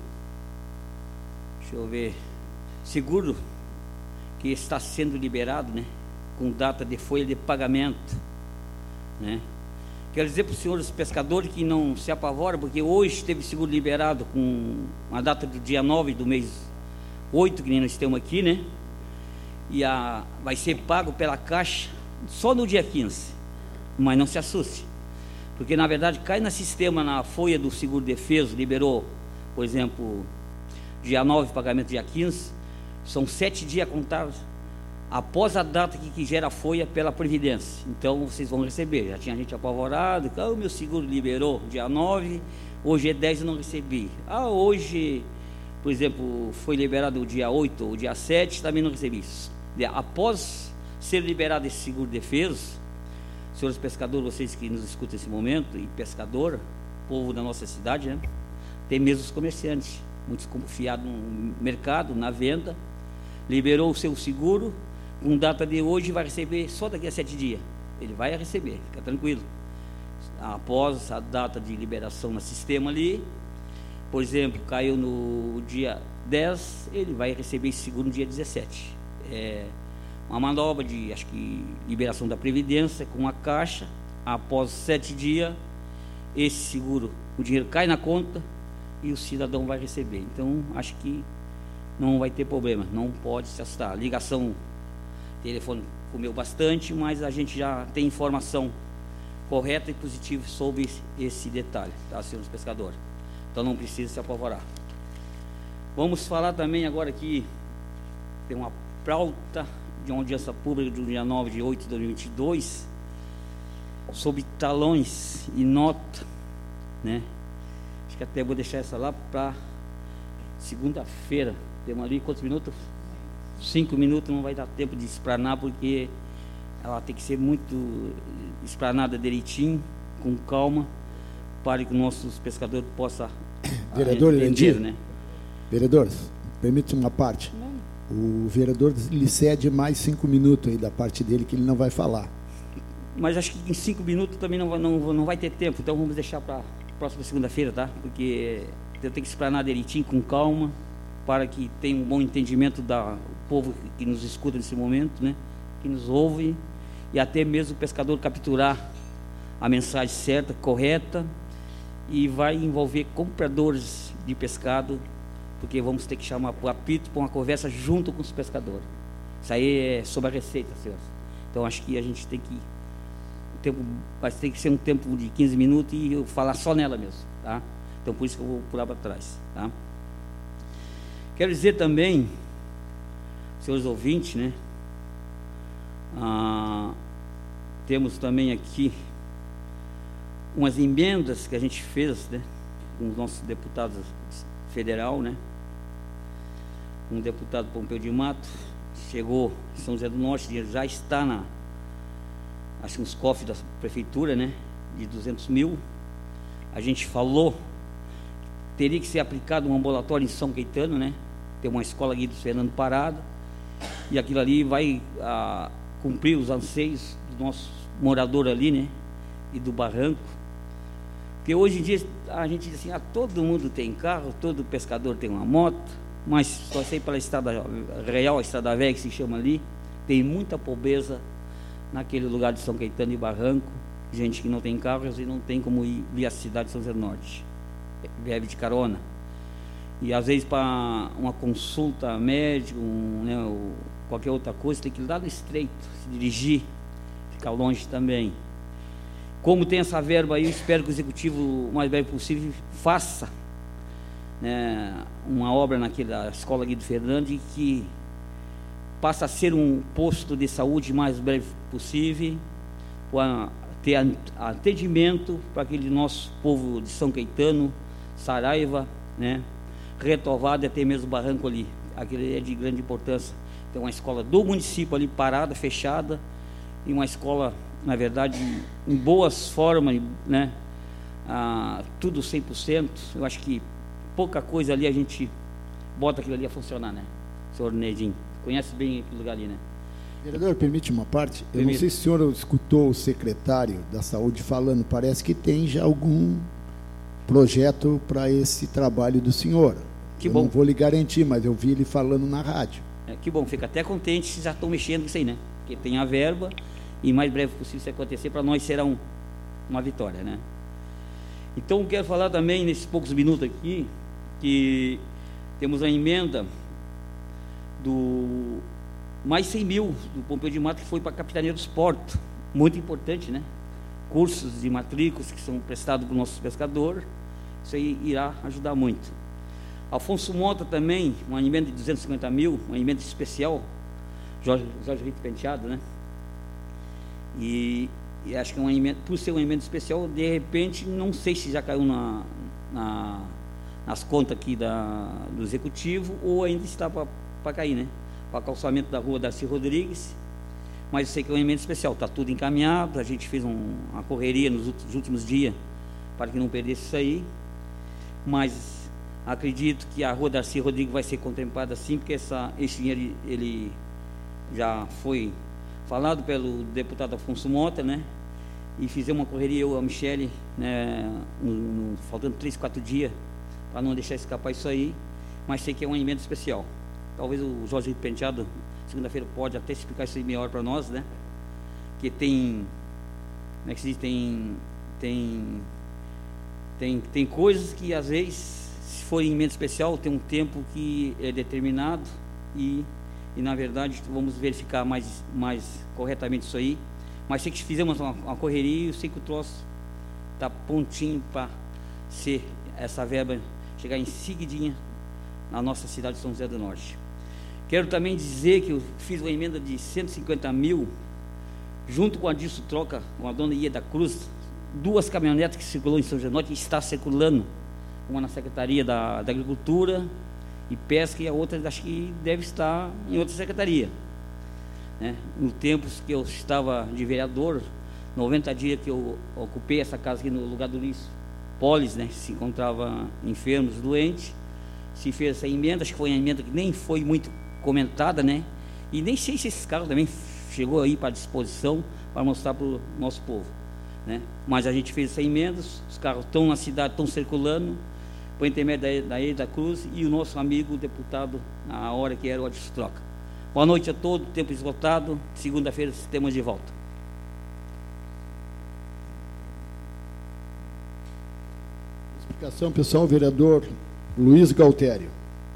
deixa eu ver, seguro que está sendo liberado, né? Com data de folha de pagamento, né? Quero dizer para os senhores pescadores que não se apavoram, porque hoje teve seguro liberado com a data do dia nove do mês oito, que nem nós temos aqui, né? E a, vai ser pago pela Caixa só no dia quinze. Mas não se assuste, porque na verdade cai no sistema, na folha do seguro-defesa, liberou, por exemplo, dia nove, pagamento dia quinze, são sete dias contáveis após a data que, que gera a folha pela Previdência. Então vocês vão receber. Já tinha gente apavorado, ah, o meu seguro liberou dia nove, hoje é dez e não recebi. Ah, hoje, por exemplo, foi liberado o dia oito ou dia sete, também não recebi. Após ser liberado esse seguro-defesa, senhores pescadores, vocês que nos escutam nesse momento, e pescador, povo da nossa cidade, né? Tem mesmo os comerciantes, muitos confiados no mercado, na venda, liberou o seu seguro, com data de hoje, vai receber só daqui a sete dias. Ele vai receber, fica tranquilo. Após a data de liberação no sistema ali, por exemplo, caiu no dia dez, ele vai receber esse seguro no dia dezessete. É uma manobra de, acho que, liberação da Previdência com a Caixa. Após sete dias, esse seguro, o dinheiro cai na conta e o cidadão vai receber. Então, acho que não vai ter problema, não pode se assustar. A ligação, telefone comeu bastante, mas a gente já tem informação correta e positiva sobre esse detalhe, tá, senhores pescadores? Então não precisa se apavorar. Vamos falar também agora aqui, tem uma pauta de uma audiência pública do dia nove de oito de dois mil e vinte e dois, sobre talões e nota, né? Acho que até vou deixar essa lá para segunda-feira. Temos ali quantos minutos? Cinco minutos, não vai dar tempo de esplanar, porque ela tem que ser muito esplanada direitinho, com calma, para que nossos pescadores possam Vereador entender, Irandir, né? Vereador, permite uma parte. O vereador lhe cede mais cinco minutos aí da parte dele, que ele não vai falar. Mas acho que em cinco minutos também não, vai- não, não vai ter tempo, então vamos deixar para a próxima segunda-feira, tá? Porque eu tenho que explanar direitinho, com calma, para que tenha um bom entendimento do povo que nos escuta nesse momento, né? Que nos ouve, e até mesmo o pescador capturar a mensagem certa, correta, e vai envolver compradores de pescado, porque vamos ter que chamar para o apito, para uma conversa junto com os pescadores. Isso aí é sobre a receita, senhores. Então acho que a gente tem que o tempo vai ter que ser um tempo de quinze minutos e eu falar só nela mesmo, tá? Então por isso que eu vou pular para trás, tá? Quero dizer também, senhores ouvintes, né? Ah, temos também aqui umas emendas que a gente fez, né, com os nossos deputados federal, né? Um deputado Pompeu de Mato chegou em São José do Norte, já está na, acho que nos cofres da prefeitura, né? De duzentos mil. A gente falou que teria que ser aplicado um ambulatório em São Caetano, né? Tem uma escola aqui do Fernando Parada, e aquilo ali vai a, cumprir os anseios do nosso morador ali, né? E do barranco. Porque hoje em dia a gente diz assim, ah, todo mundo tem carro, todo pescador tem uma moto, mas só sei pela estrada real, a estrada velha que se chama ali, tem muita pobreza naquele lugar de São Caetano e Barranco, gente que não tem carros e não tem como ir via a cidade de São José do Norte, vive de carona. E às vezes para uma consulta médica, um, né, ou qualquer outra coisa, tem que ir lá no estreito, se dirigir, ficar longe também. Como tem essa verba aí, eu espero que o Executivo, o mais breve possível, faça, né, uma obra naquela escola Guido Fernandes que passa a ser um posto de saúde mais breve possível, para ter atendimento para aquele nosso povo de São Caetano, Saraiva, né, Retovado e até mesmo Barranco ali. Aquele é de grande importância. Tem uma escola do município ali parada, fechada, e uma escola, na verdade, em boas formas, né? Ah, tudo cem por cento. Eu acho que pouca coisa ali a gente bota aquilo ali a funcionar, né? Senhor Neidinho, conhece bem aquele lugar ali, né? Vereador, permite uma parte? Eu Permito. não sei se o senhor escutou o secretário da Saúde falando, parece que tem já algum projeto para esse trabalho do senhor. Que eu bom. não vou lhe garantir, mas eu vi ele falando na rádio. É, que bom, fica até contente se já estão mexendo com isso aí, né? Porque tem a verba e mais breve possível isso acontecer, para nós será um, uma vitória, né? Então eu quero falar também nesses poucos minutos aqui que temos a emenda do mais cem mil do Pompeu de Mato que foi para a Capitania dos Portos, muito importante, né? Cursos de matrículas que são prestados para os nossos pescadores, isso aí irá ajudar muito. Alfonso Mota também, uma emenda de duzentos e cinquenta mil, uma emenda especial, Jorge, Jorge Rito Penteado, né? E, e acho que é uma emenda, por ser uma emenda especial, de repente, não sei se já caiu na, na, nas contas aqui da, do Executivo ou ainda está para cair, né? Para calçamento da rua Darcy Rodrigues, mas eu sei que é uma emenda especial, está tudo encaminhado, a gente fez um, uma correria nos últimos, últimos dias para que não perdesse isso aí, mas acredito que a rua Darcy Rodrigues vai ser contemplada sim, porque essa, esse dinheiro ele já foi falado pelo deputado Afonso Mota, né? E fizemos uma correria, eu e a Michele, né? No, no, faltando três, quatro dias, para não deixar escapar isso aí, mas sei que é uma emenda especial. Talvez o Jorge Rito Penteado, segunda-feira, pode até explicar isso aí melhor para nós, né? Que tem, como é que se diz, tem, tem, tem, tem coisas que às vezes, se for em emenda especial, tem um tempo que é determinado e, e na verdade, vamos verificar mais, mais corretamente isso aí. Mas sei que fizemos uma, uma correria e eu sei que o troço está pontinho para ser essa verba chegar em seguidinha na nossa cidade de São José do Norte. Quero também dizer que eu fiz uma emenda de cento e cinquenta mil, junto com a Dilso Troca, com a dona Ieda Cruz, duas caminhonetas que circulou em São José do Norte, está circulando, uma na Secretaria da, da Agricultura e Pesca e a outra acho que deve estar em outra secretaria, né? No tempo que eu estava de vereador, noventa dias que eu ocupei essa casa aqui no lugar do Luiz Polis, né? Se encontrava enfermos, doentes. Se fez essa emenda, acho que foi uma emenda que nem foi muito comentada, né? E nem sei se esses carros também chegou aí para disposição para mostrar para o nosso povo, né? Mas a gente fez essa emenda, os carros estão na cidade, estão circulando, por intermédio da, da Eda Cruz e o nosso amigo deputado, na hora que era o Adilson Troca. Boa noite a todos, tempo esgotado, segunda-feira estamos de volta. Explicação, pessoal, vereador Luiz Galtério.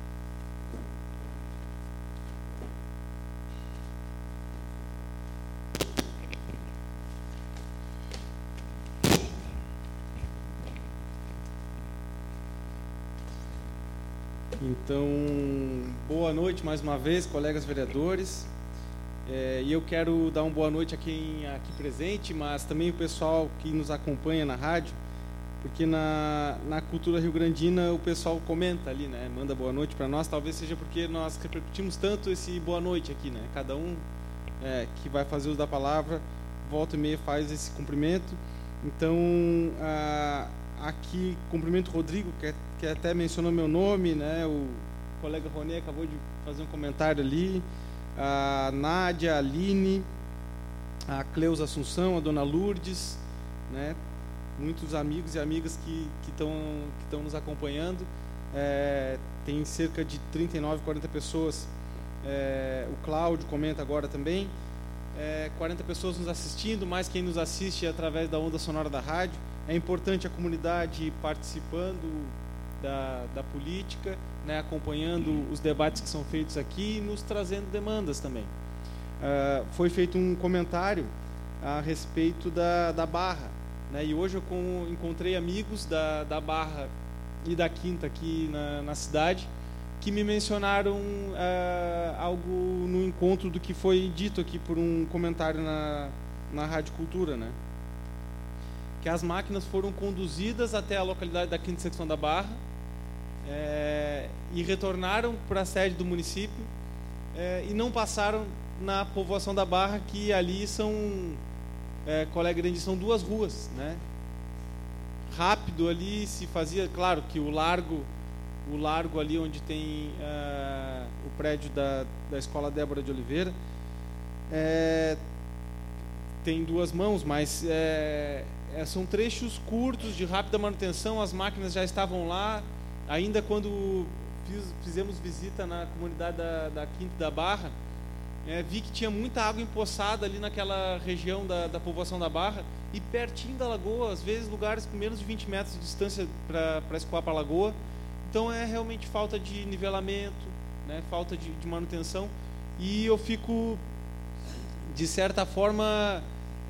Então, boa noite mais uma vez, colegas vereadores. É, e eu quero dar uma boa noite a quem aqui presente, mas também o pessoal que nos acompanha na rádio, porque na, na cultura rio-grandina o pessoal comenta ali, né? Manda boa noite para nós, talvez seja porque nós repercutimos tanto esse boa noite aqui, né? Cada um é, que vai fazer uso da palavra, volta e meia faz esse cumprimento. Então, a, aqui, cumprimento o Rodrigo, que, que até mencionou meu nome, né? O colega Ronê acabou de fazer um comentário ali, a Nádia, a Aline, a Cleusa Assunção, a Dona Lourdes, né? Muitos amigos e amigas que estão que estão nos acompanhando. É, tem cerca de trinta e nove, quarenta pessoas. É, o Cláudio comenta agora também. É, quarenta pessoas nos assistindo, mais quem nos assiste através da onda sonora da rádio. É importante a comunidade participando da, da política, né, acompanhando os debates que são feitos aqui e nos trazendo demandas também. É, foi feito um comentário a respeito da, da Barra. Né, e hoje eu com, encontrei amigos da, da Barra e da Quinta aqui na, na cidade que me mencionaram uh, algo no encontro do que foi dito aqui por um comentário na, na Rádio Cultura, né? Que as máquinas foram conduzidas até a localidade da Quinta Secção da Barra é, e retornaram para a sede do município é, e não passaram na povoação da Barra, que ali são... É, colega grande, são duas ruas, né? Rápido ali se fazia, claro que o largo, o largo ali onde tem uh, o prédio da, da Escola Débora de Oliveira, é, tem duas mãos, mas é, é, são trechos curtos de rápida manutenção. As máquinas já estavam lá, ainda quando fiz, fizemos visita na comunidade da, da Quinta da Barra. É, vi que tinha muita água empoçada ali naquela região da, da povoação da Barra e pertinho da lagoa, às vezes lugares com menos de vinte metros de distância para escoar para a lagoa. Então é realmente falta de nivelamento, né, falta de, de manutenção, e eu fico, de certa forma,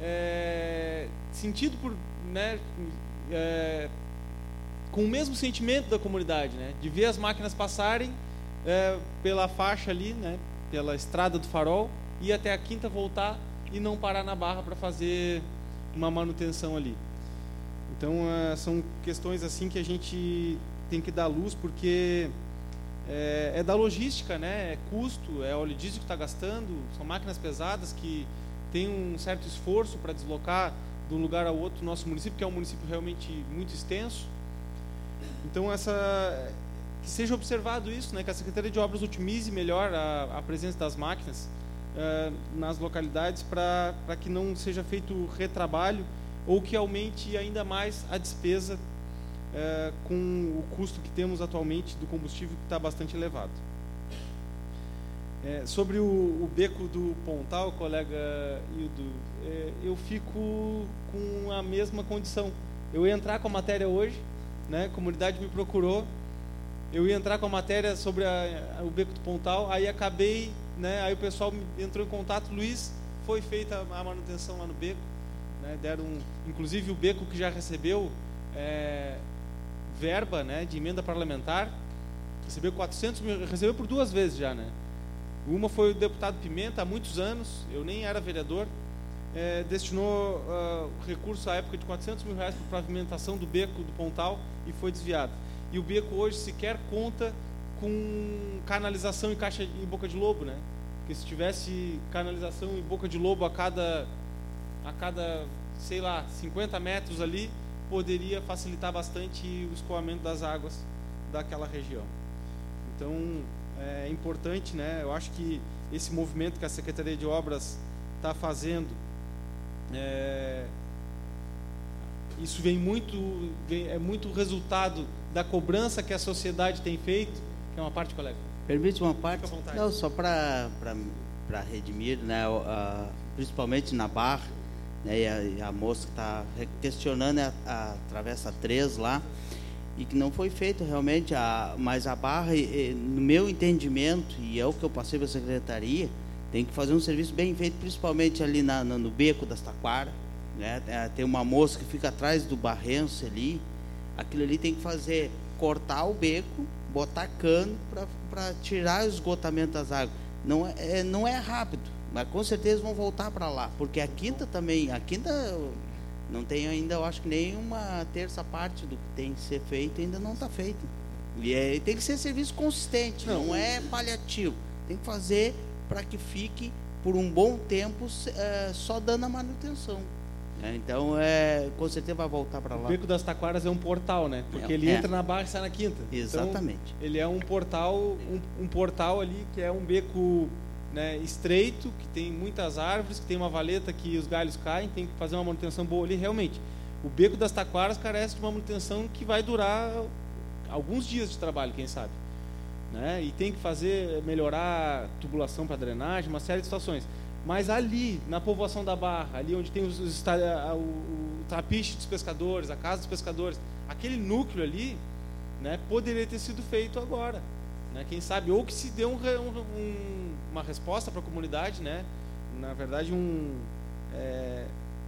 é, sentido por, né, é, com o mesmo sentimento da comunidade, né, de ver as máquinas passarem é, pela faixa ali, né, pela estrada do Farol, ir até a Quinta, voltar e não parar na Barra para fazer uma manutenção ali. Então uh, são questões assim que a gente tem que dar luz, porque é, é da logística, né? É custo, é óleo diesel que está gastando, são máquinas pesadas que têm um certo esforço para deslocar de um lugar ao outro do nosso município, que é um município realmente muito extenso. Então essa... que seja observado isso, né, que a Secretaria de Obras otimize melhor a, a presença das máquinas uh, nas localidades, para que não seja feito retrabalho ou que aumente ainda mais a despesa uh, com o custo que temos atualmente do combustível, que está bastante elevado. É, sobre o, o beco do Pontal, colega Hildo, é, eu fico com a mesma condição. Eu ia entrar com a matéria hoje, né, a comunidade me procurou, eu ia entrar com a matéria sobre a, o beco do Pontal, aí acabei, né, aí o pessoal entrou em contato, Luiz, foi feita a manutenção lá no beco, né, deram, inclusive o beco que já recebeu é, verba, né, de emenda parlamentar, recebeu quatrocentos mil, recebeu por duas vezes já, né. Uma foi o deputado Pimenta, há muitos anos, eu nem era vereador, é, destinou uh, recurso à época de quatrocentos mil reais para pavimentação do beco do Pontal e foi desviado. E o beco hoje sequer conta com canalização em caixa em Boca de Lobo, né? Porque se tivesse canalização em Boca de Lobo a cada, a cada sei lá, cinquenta metros ali, poderia facilitar bastante o escoamento das águas daquela região. Então, é importante, né? Eu acho que esse movimento que a Secretaria de Obras está fazendo, é, isso vem muito, vem, é muito resultado da cobrança que a sociedade tem feito, que é uma parte, colega. Permite uma parte? Não, só para para redimir, né? A, principalmente na Barra, né? E a, e a moça que está questionando a, a Travessa três lá, e que não foi feito realmente, a, mas a Barra, e, no meu entendimento, e é o que eu passei para a Secretaria, tem que fazer um serviço bem feito, principalmente ali na, no, no beco das Taquara, né? Tem uma moça que fica atrás do Barrense ali, aquilo ali tem que fazer, cortar o beco, botar cano para tirar o esgotamento das águas. Não é, não é rápido, mas com certeza vão voltar para lá, porque a quinta também, a quinta não tem ainda, eu acho que nem uma terça parte do que tem que ser feito ainda não está feito. E é, tem que ser serviço consistente, não, não é paliativo. Tem que fazer para que fique por um bom tempo é, só dando a manutenção. É, então, é, com certeza vai voltar para lá. O Beco das Taquaras é um portal, né? Porque é, ele é. entra na Barra e sai na Quinta. Exatamente. Então, ele é um portal, um, um portal ali que é um beco, né, estreito, que tem muitas árvores, que tem uma valeta que os galhos caem, tem que fazer uma manutenção boa ali. Realmente, o Beco das Taquaras carece de uma manutenção que vai durar alguns dias de trabalho, quem sabe. Né? E tem que fazer, melhorar tubulação para drenagem, uma série de situações. Mas ali, na povoação da Barra, ali onde tem os, os, o, o trapiche dos pescadores, a casa dos pescadores, aquele núcleo ali, né, poderia ter sido feito agora. Né? Quem sabe, ou que se dê um, um, uma resposta para a comunidade, né? Na verdade, um, é,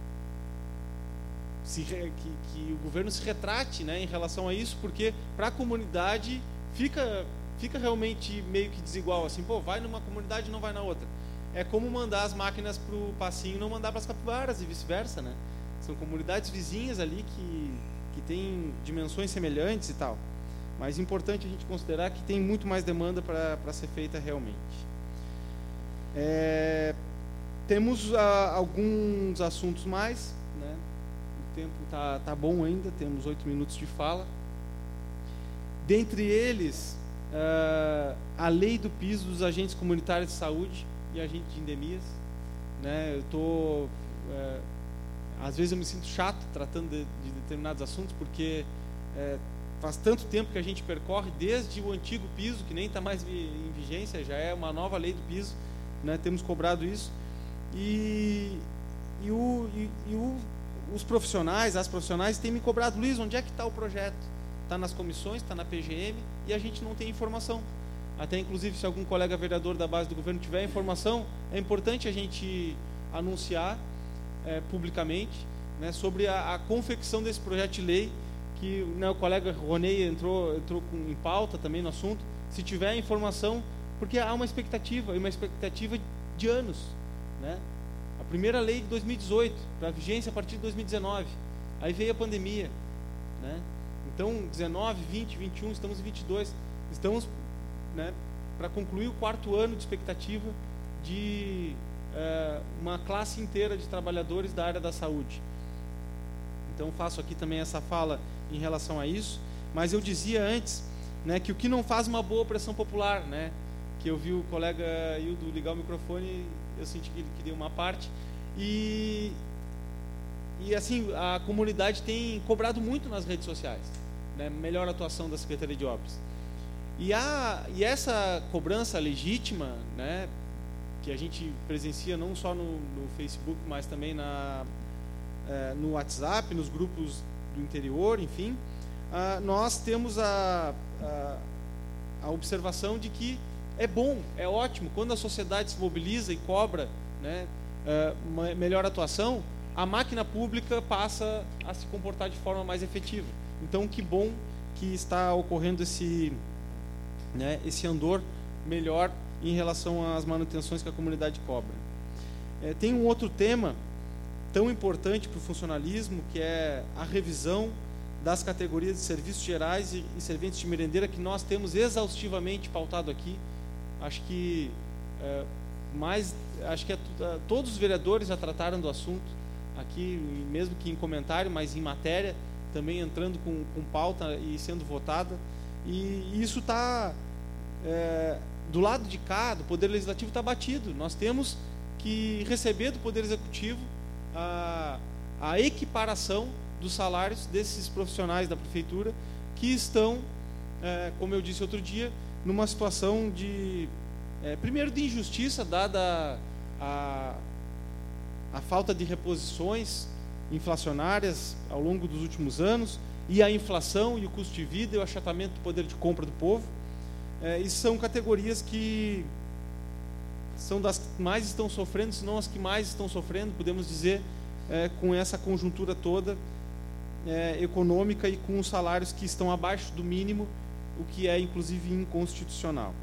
se, que, que o governo se retrate, né, em relação a isso, porque para a comunidade fica, fica realmente meio que desigual, assim, pô, vai numa comunidade e não vai na outra. É como mandar as máquinas para o Passinho e não mandar para as Capivaras e vice-versa, né? São comunidades vizinhas ali que, que têm dimensões semelhantes e tal. Mas é importante a gente considerar que tem muito mais demanda para ser feita realmente. É, temos a, alguns assuntos mais, né? O tempo está tá bom ainda, temos oito minutos de fala. Dentre eles, uh, a lei do piso dos agentes comunitários de saúde e agente de endemias, né? Eu tô, é, às vezes eu me sinto chato tratando de, de determinados assuntos, porque é, faz tanto tempo que a gente percorre desde o antigo piso, que nem está mais em vigência, já é uma nova lei do piso, né? Temos cobrado isso, e, e, o, e, e o, os profissionais, as profissionais têm me cobrado: Luiz, onde é que está o projeto? Está nas comissões, está na P G M, e a gente não tem informação. Até, inclusive, se algum colega vereador da base do governo tiver informação, é importante a gente anunciar é, publicamente, né, sobre a, a confecção desse projeto de lei, que, né, o colega Ronei entrou, entrou com, em pauta também no assunto. Se tiver informação, porque há uma expectativa, e uma expectativa de anos. Né? A primeira lei de dois mil e dezoito, para vigência a partir de dois mil e dezenove. Aí veio a pandemia. Né? Então, dezenove, vinte, vinte e um, estamos em vinte e dois. Estamos... Né, para concluir o quarto ano de expectativa de é, uma classe inteira de trabalhadores da área da saúde. Então faço aqui também essa fala em relação a isso, mas eu dizia antes, né, que o que não faz uma boa pressão popular, né, que eu vi o colega Hildo ligar o microfone, eu senti que ele queria uma parte, e, e assim, a comunidade tem cobrado muito nas redes sociais, né, melhor atuação da Secretaria de Obras. E, a, e essa cobrança legítima, né, que a gente presencia não só no, no Facebook, mas também na, é, no WhatsApp, nos grupos do interior, enfim, ah, nós temos a, a, a observação de que é bom, é ótimo, quando a sociedade se mobiliza e cobra, né, é, uma melhor atuação, a máquina pública passa a se comportar de forma mais efetiva. Então, que bom que está ocorrendo esse... Né, esse andor melhor em relação às manutenções que a comunidade cobra. É, tem um outro tema tão importante para o funcionalismo, que é a revisão das categorias de serviços gerais e, e serventes de merendeira, que nós temos exaustivamente pautado aqui. Acho que é, mais, acho que é, todos os vereadores já trataram do assunto, aqui, mesmo que em comentário, mas em matéria, também entrando com, com pauta e sendo votada. E isso está, é, do lado de cá, do Poder Legislativo, está batido. Nós temos que receber do Poder Executivo a, a equiparação dos salários desses profissionais da Prefeitura que estão, é, como eu disse outro dia, numa situação de, é, primeiro, de injustiça, dada a, a falta de reposições inflacionárias ao longo dos últimos anos, e a inflação e o custo de vida e o achatamento do poder de compra do povo. É, e são categorias que são das que mais estão sofrendo, se não as que mais estão sofrendo, podemos dizer, é, com essa conjuntura toda é, econômica e com os salários que estão abaixo do mínimo, o que é inclusive inconstitucional.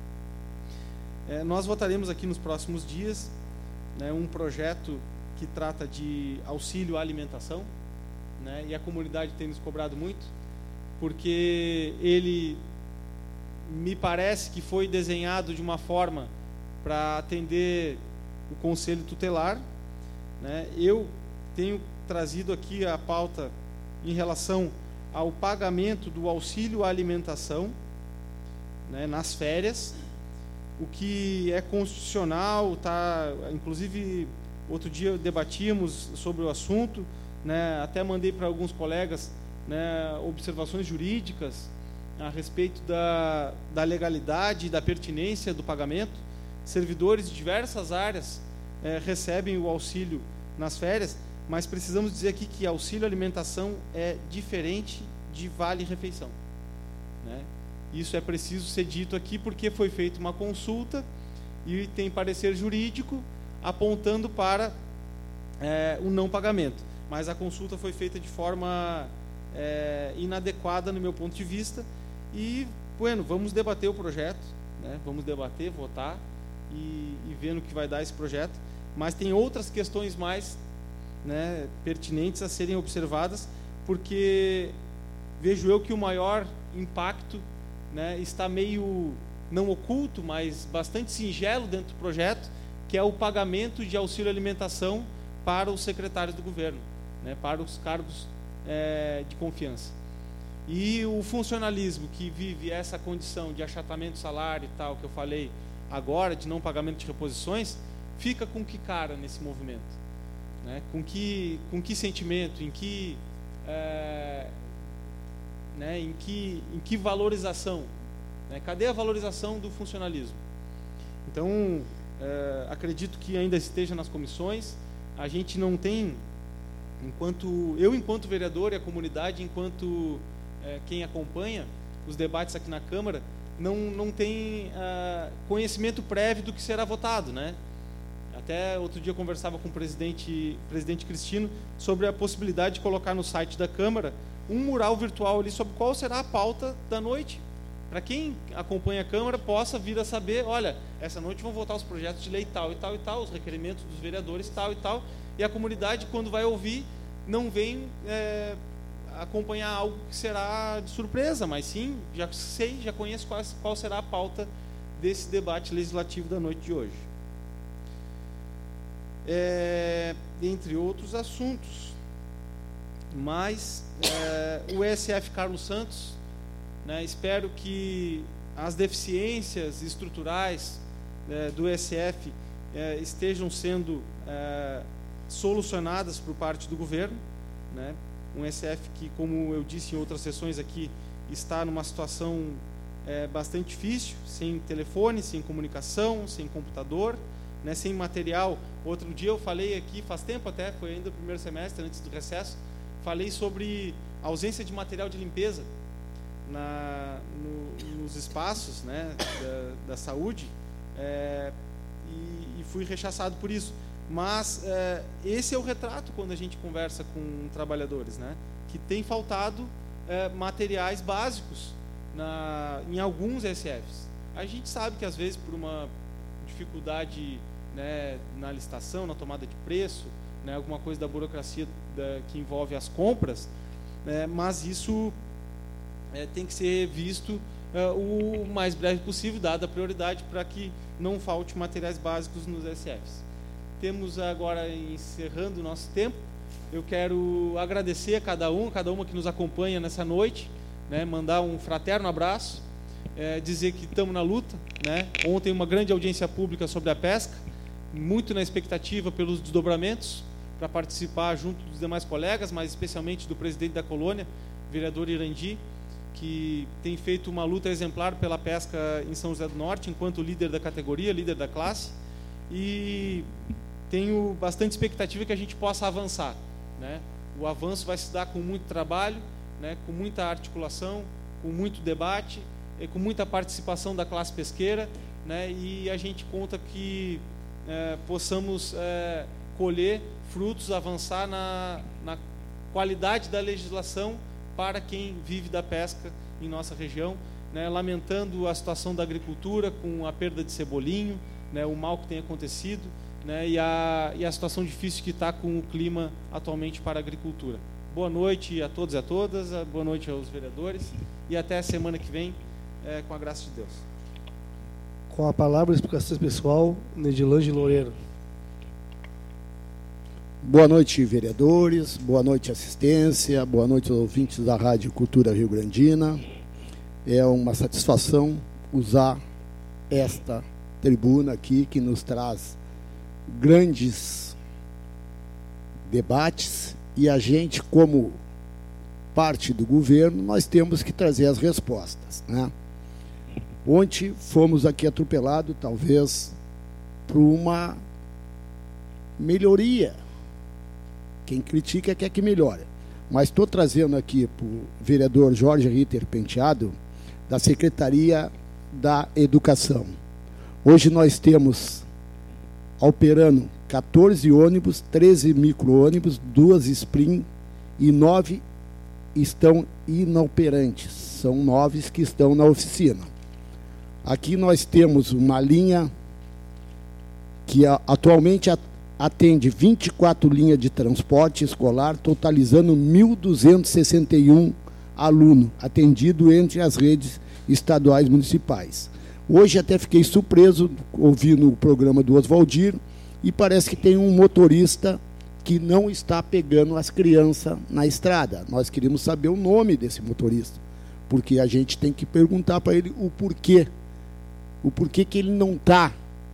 É, nós votaremos aqui nos próximos dias, né, um projeto que trata de auxílio à alimentação, né, e a comunidade tem nos cobrado muito, porque ele me parece que foi desenhado de uma forma para atender o Conselho Tutelar, né. Eu tenho trazido aqui a pauta em relação ao pagamento do auxílio à alimentação, né, nas férias, o que é constitucional, tá, inclusive outro dia debatíamos sobre o assunto, né, até mandei para alguns colegas, né, observações jurídicas a respeito da, da legalidade e da pertinência do pagamento. Servidores de diversas áreas é, recebem o auxílio nas férias, mas precisamos dizer aqui que auxílio alimentação é diferente de vale-refeição, né? Isso é preciso ser dito aqui porque foi feita uma consulta e tem parecer jurídico apontando para é, o não pagamento, mas a consulta foi feita de forma é, inadequada no meu ponto de vista. E, bueno, vamos debater o projeto, né? Vamos debater, votar e, e ver no que vai dar esse projeto, mas tem outras questões mais, né, pertinentes a serem observadas, porque vejo eu que o maior impacto, né, está meio, não oculto, mas bastante singelo dentro do projeto, que é o pagamento de auxílio alimentação para os secretários do governo, né, para os cargos é, de confiança. E o funcionalismo que vive essa condição de achatamento de salário e tal, que eu falei agora, de não pagamento de reposições, fica com que cara nesse movimento? Né? Com que, com que sentimento, em que, é, né, em que, em que valorização? Né? Cadê a valorização do funcionalismo? Então, é, acredito que ainda esteja nas comissões. A gente não tem, enquanto eu, enquanto vereador, e a comunidade, enquanto é, quem acompanha os debates aqui na Câmara, não, não tem ah, conhecimento prévio do que será votado, né? Até outro dia eu conversava com o presidente, presidente Cristino sobre a possibilidade de colocar no site da Câmara um mural virtual ali sobre qual será a pauta da noite, para quem acompanha a Câmara possa vir a saber, olha, essa noite vão votar os projetos de lei tal e tal e tal, os requerimentos dos vereadores tal e tal, e a comunidade, quando vai ouvir, não vem é, acompanhar algo que será de surpresa, mas sim, já sei, já conheço qual, qual será a pauta desse debate legislativo da noite de hoje. É, entre outros assuntos, mas é, o E S F Carlos Santos, né, espero que as deficiências estruturais é, do E S F é, estejam sendo é, solucionadas por parte do governo, né, um E S F que, como eu disse em outras sessões aqui, está numa situação é, bastante difícil, sem telefone, sem comunicação, sem computador, né, sem material. Outro dia eu falei aqui, faz tempo até, foi ainda no primeiro semestre, antes do recesso, falei sobre a ausência de material de limpeza na, no, nos espaços, né, da, da saúde, é, e, e fui rechaçado por isso. Mas é, esse é o retrato quando a gente conversa com trabalhadores, né, que tem faltado é, materiais básicos na, em alguns E S Fs. A gente sabe que às vezes por uma dificuldade, né, na licitação, na tomada de preço, né, alguma coisa da burocracia da, que envolve as compras, né, mas isso é, tem que ser visto é, o mais breve possível, dada a prioridade para que não falte materiais básicos nos E S Fs. temos agora, encerrando o nosso tempo, eu quero agradecer a cada um, cada uma que nos acompanha nessa noite, né, mandar um fraterno abraço, é, dizer que estamos na luta, né? Ontem uma grande audiência pública sobre a pesca, muito na expectativa pelos desdobramentos, para participar junto dos demais colegas, mas especialmente do presidente da colônia, vereador Irandi, que tem feito uma luta exemplar pela pesca em São José do Norte, enquanto líder da categoria, líder da classe, e tenho bastante expectativa que a gente possa avançar, né? O avanço vai se dar com muito trabalho, né? Com muita articulação, com muito debate, e com muita participação da classe pesqueira, né? E a gente conta que é, possamos é, colher frutos, avançar na, na qualidade da legislação para quem vive da pesca em nossa região, né? Lamentando a situação da agricultura com a perda de cebolinho, né? O mal que tem acontecido, né? e, a, e a situação difícil que está com o clima atualmente para a agricultura. Boa noite a todos e a todas, boa noite aos vereadores e até a semana que vem, é, com a graça de Deus. Com a palavra, explicação pessoal, Nedilange Loureiro. Boa noite, vereadores, boa noite, assistência, boa noite aos ouvintes da Rádio Cultura Rio Grandina. É uma satisfação usar esta tribuna aqui, que nos traz grandes debates, e a gente, como parte do governo, nós temos que trazer as respostas, né? Ontem fomos aqui atropelados, talvez, por uma melhoria. Quem critica quer que melhore. Mas estou trazendo aqui para o vereador Jorge Ritter Penteado, da Secretaria da Educação. Hoje nós temos operando quatorze ônibus, treze micro-ônibus, duas Spring e nove estão inoperantes. São nove que estão na oficina. Aqui nós temos uma linha que atualmente atende vinte e quatro linhas de transporte escolar, totalizando mil duzentos e sessenta e um alunos atendidos entre as redes estaduais e municipais. Hoje até fiquei surpreso, ouvindo o programa do Oswaldir, e parece que tem um motorista que não está pegando as crianças na estrada. Nós queríamos saber o nome desse motorista, porque a gente tem que perguntar para ele o porquê. O porquê que ele não está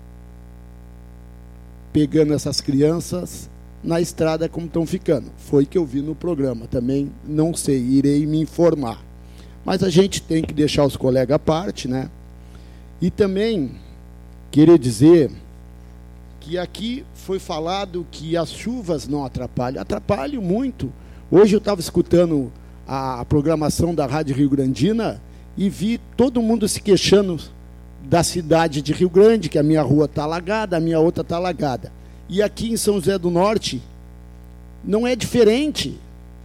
pegando essas crianças na estrada como estão ficando. Foi que eu vi no programa, também não sei, irei me informar. Mas a gente tem que deixar os colegas à parte, né? E também queria dizer que aqui foi falado que as chuvas não atrapalham. Atrapalham muito. Hoje eu estava escutando a programação da Rádio Rio Grandina e vi todo mundo se queixando da cidade de Rio Grande, que a minha rua está alagada, a minha outra está alagada. E aqui em São José do Norte não é diferente.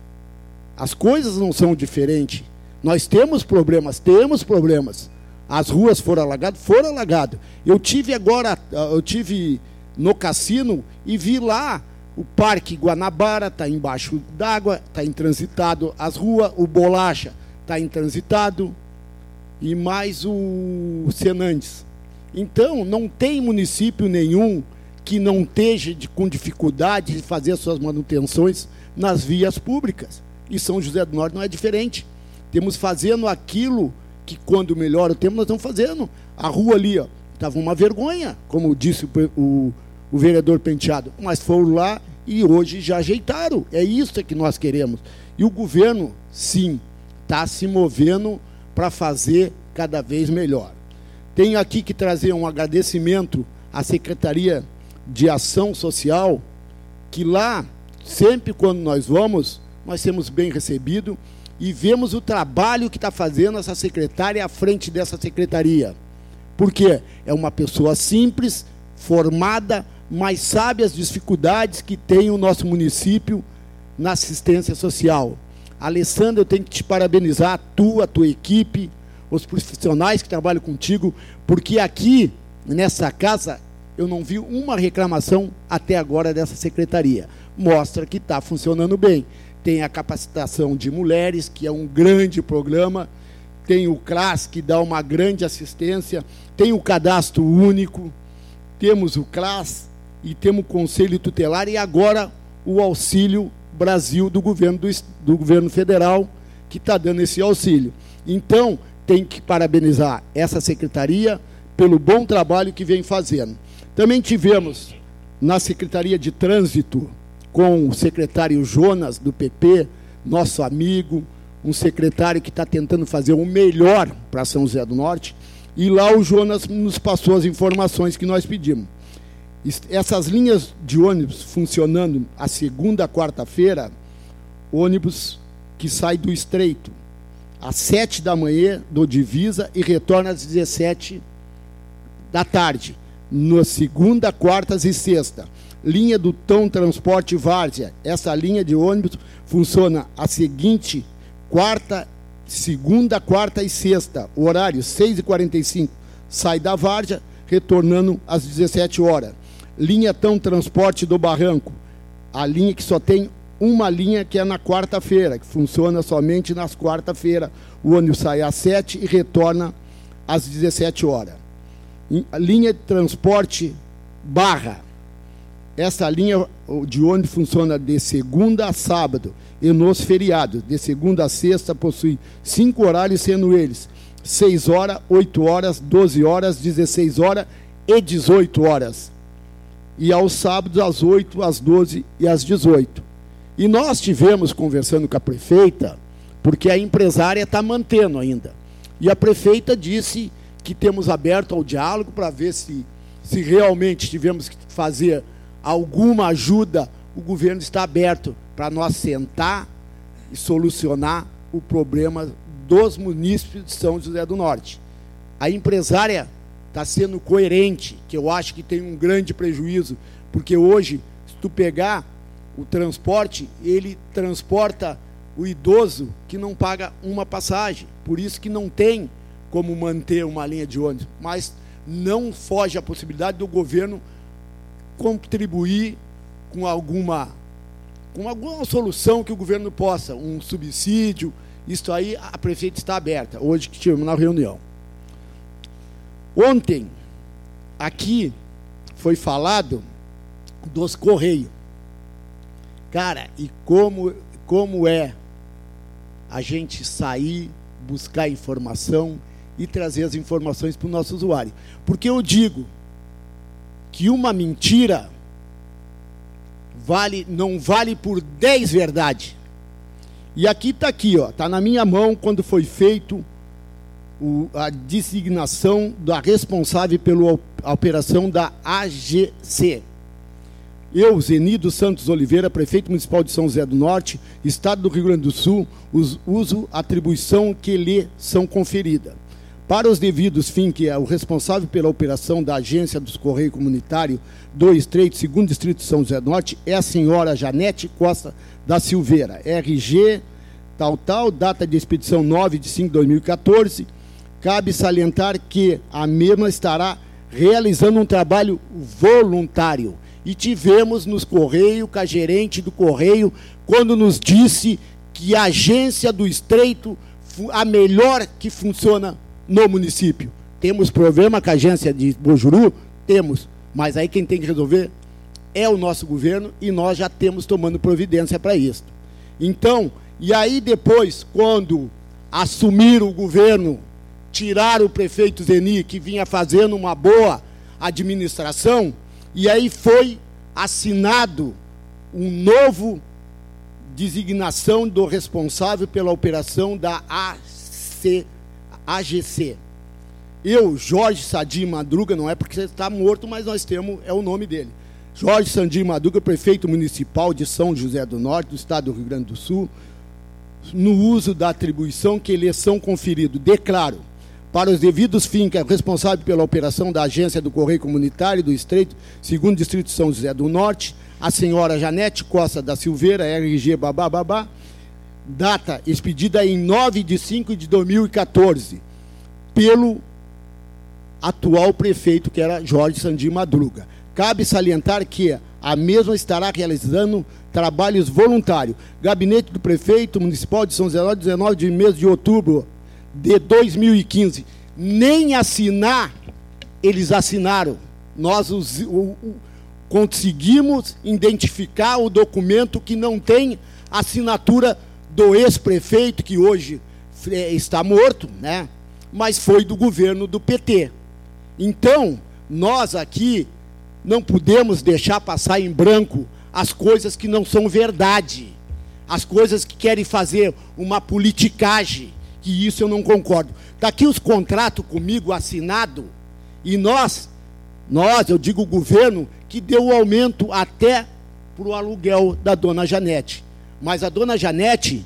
As coisas não são diferentes. Nós temos problemas, temos problemas. As ruas foram alagadas, foram alagadas. Eu tive agora, eu tive no cassino e vi lá o Parque Guanabara, está embaixo d'água, está intransitado as ruas, o Bolacha está intransitado, e mais o Senandes. Então, não tem município nenhum que não esteja de, com dificuldade de fazer as suas manutenções nas vias públicas. E São José do Norte não é diferente. Temos fazendo aquilo que, quando melhora o tempo, nós estamos fazendo. A rua ali, ó, estava uma vergonha, como disse o, o, o vereador Penteado, mas foram lá e hoje já ajeitaram. É isso que nós queremos. E o governo, sim, está se movendo para fazer cada vez melhor. Tenho aqui que trazer um agradecimento à Secretaria de Ação Social, que lá, sempre quando nós vamos, nós temos bem recebido e vemos o trabalho que está fazendo essa secretária à frente dessa secretaria. Porque é uma pessoa simples, formada, mas sabe as dificuldades que tem o nosso município na assistência social. Alessandra, eu tenho que te parabenizar, tu, a tua equipe, os profissionais que trabalham contigo, porque aqui, nessa casa, eu não vi uma reclamação até agora dessa secretaria. Mostra que está funcionando bem. Tem a capacitação de mulheres, que é um grande programa, tem o C R A S, que dá uma grande assistência, tem o cadastro único, temos o C R A S, e temos o Conselho Tutelar e agora o Auxílio Brasil do governo, do, do governo federal, que está dando esse auxílio. Então, tem que parabenizar essa secretaria pelo bom trabalho que vem fazendo. Também tivemos na Secretaria de Trânsito, com o secretário Jonas, do P P, nosso amigo, um secretário que está tentando fazer o melhor para São José do Norte, e lá o Jonas nos passou as informações que nós pedimos. Essas linhas de ônibus funcionando a segunda, quarta-feira, ônibus que sai do Estreito às sete da manhã, do Divisa, e retorna às dezessete da tarde, na segunda, quartas e sexta. Linha do Tão Transporte Várzea, essa linha de ônibus funciona a seguinte, quarta, segunda, quarta e sexta, horário seis e quarenta e cinco, sai da Várzea, retornando às dezessete horas. Linha Tão Transporte do Barranco, a linha que só tem uma linha, que é na quarta-feira, que funciona somente nas quarta-feira. O ônibus sai às sete e retorna às dezessete horas. A linha de transporte Barra, essa linha de ônibus funciona de segunda a sábado e nos feriados. De segunda a sexta possui cinco horários, sendo eles seis horas, oito horas, doze horas, dezesseis horas e dezoito horas. E aos sábados, às oito, às doze e às dezoito. E nós tivemos conversando com a prefeita, porque a empresária está mantendo ainda. E a prefeita disse que temos aberto ao diálogo para ver se, se realmente tivemos que fazer alguma ajuda, o governo está aberto para nós sentar e solucionar o problema dos munícipes de São José do Norte. A empresária está sendo coerente, que eu acho que tem um grande prejuízo, porque hoje, se tu pegar o transporte, ele transporta o idoso que não paga uma passagem, por isso que não tem como manter uma linha de ônibus, mas não foge a possibilidade do governo contribuir com alguma, com alguma solução que o governo possa, um subsídio. Isso aí a prefeita está aberta, hoje que tivemos na reunião. Ontem, aqui, foi falado dos Correios. Cara, e como, como é a gente sair, buscar informação e trazer as informações para o nosso usuário. Porque eu digo que uma mentira vale, não vale por dez verdades. E aqui está aqui, ó, está na minha mão quando foi feito o, a designação da responsável pela operação da A G C. Eu, Zenido Santos Oliveira, prefeito municipal de São José do Norte, estado do Rio Grande do Sul, uso a atribuição que lhe são conferidas. Para os devidos fins, que é o responsável pela operação da Agência dos Correios Comunitários do Estreito, segundo Distrito de São José do Norte, é a senhora Janete Costa da Silveira, R G, tal, tal, data de expedição nove de cinco de dois mil e quatorze. Cabe salientar que a mesma estará realizando um trabalho voluntário. E tivemos nos Correios, com a gerente do Correio, quando nos disse que a agência do Estreito, a melhor que funciona no município. Temos problema com a agência de Bojuru? Temos. Mas aí quem tem que resolver é o nosso governo e nós já temos tomando providência para isso. Então, e aí depois, quando assumiram o governo, tiraram o prefeito Zeni, que vinha fazendo uma boa administração, e aí foi assinado um novo designação do responsável pela operação da A G C. Eu, Jorge Sadir Madruga, não é porque você está morto, mas nós temos, é o nome dele. Jorge Sadir Madruga, prefeito municipal de São José do Norte, do estado do Rio Grande do Sul, no uso da atribuição que lhe são conferidos, declaro, para os devidos fins, que é responsável pela operação da Agência do Correio Comunitário do Estreito, segundo Distrito de São José do Norte, a senhora Janete Costa da Silveira, R G, babá, babá, data expedida em nove de cinco de dois mil e quatorze, pelo atual prefeito, que era Jorge Sadir Madruga. Cabe salientar que a mesma estará realizando trabalhos voluntários. Gabinete do Prefeito Municipal de São José do Norte, dezenove de mês de outubro de dois mil e quinze. Nem assinar, eles assinaram. Nós, os, o, o, conseguimos identificar o documento que não tem assinatura do ex-prefeito, que hoje está morto, né? Mas foi do governo do P T. Então, nós aqui não podemos deixar passar em branco as coisas que não são verdade, as coisas que querem fazer uma politicagem, que isso eu não concordo. Está aqui os contratos comigo assinados, e nós, nós, eu digo o governo, que deu o aumento até para o aluguel da dona Janete. Mas a dona Janete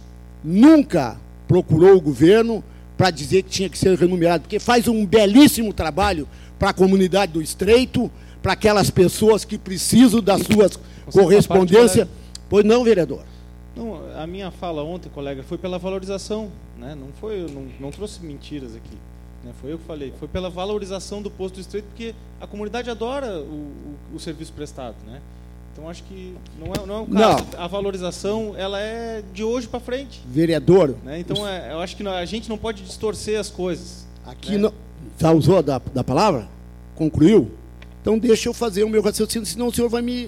nunca procurou o governo para dizer que tinha que ser remunerado, porque faz um belíssimo trabalho para a comunidade do Estreito, para aquelas pessoas que precisam das suas correspondências. Pois não, vereador? Não, a minha fala ontem, colega, foi pela valorização, né? Não foi, eu não, não trouxe mentiras aqui, né? Foi eu que falei, foi pela valorização do posto do Estreito, porque a comunidade adora o, o, o serviço prestado, né? Então acho que não é, não é o caso. Não. A valorização, ela é de hoje para frente. Vereador. Né? Então os... é, eu acho que a gente não pode distorcer as coisas. Aqui né? não... Já usou da, da palavra? Concluiu? Então deixa eu fazer o meu raciocínio, senão o senhor vai me...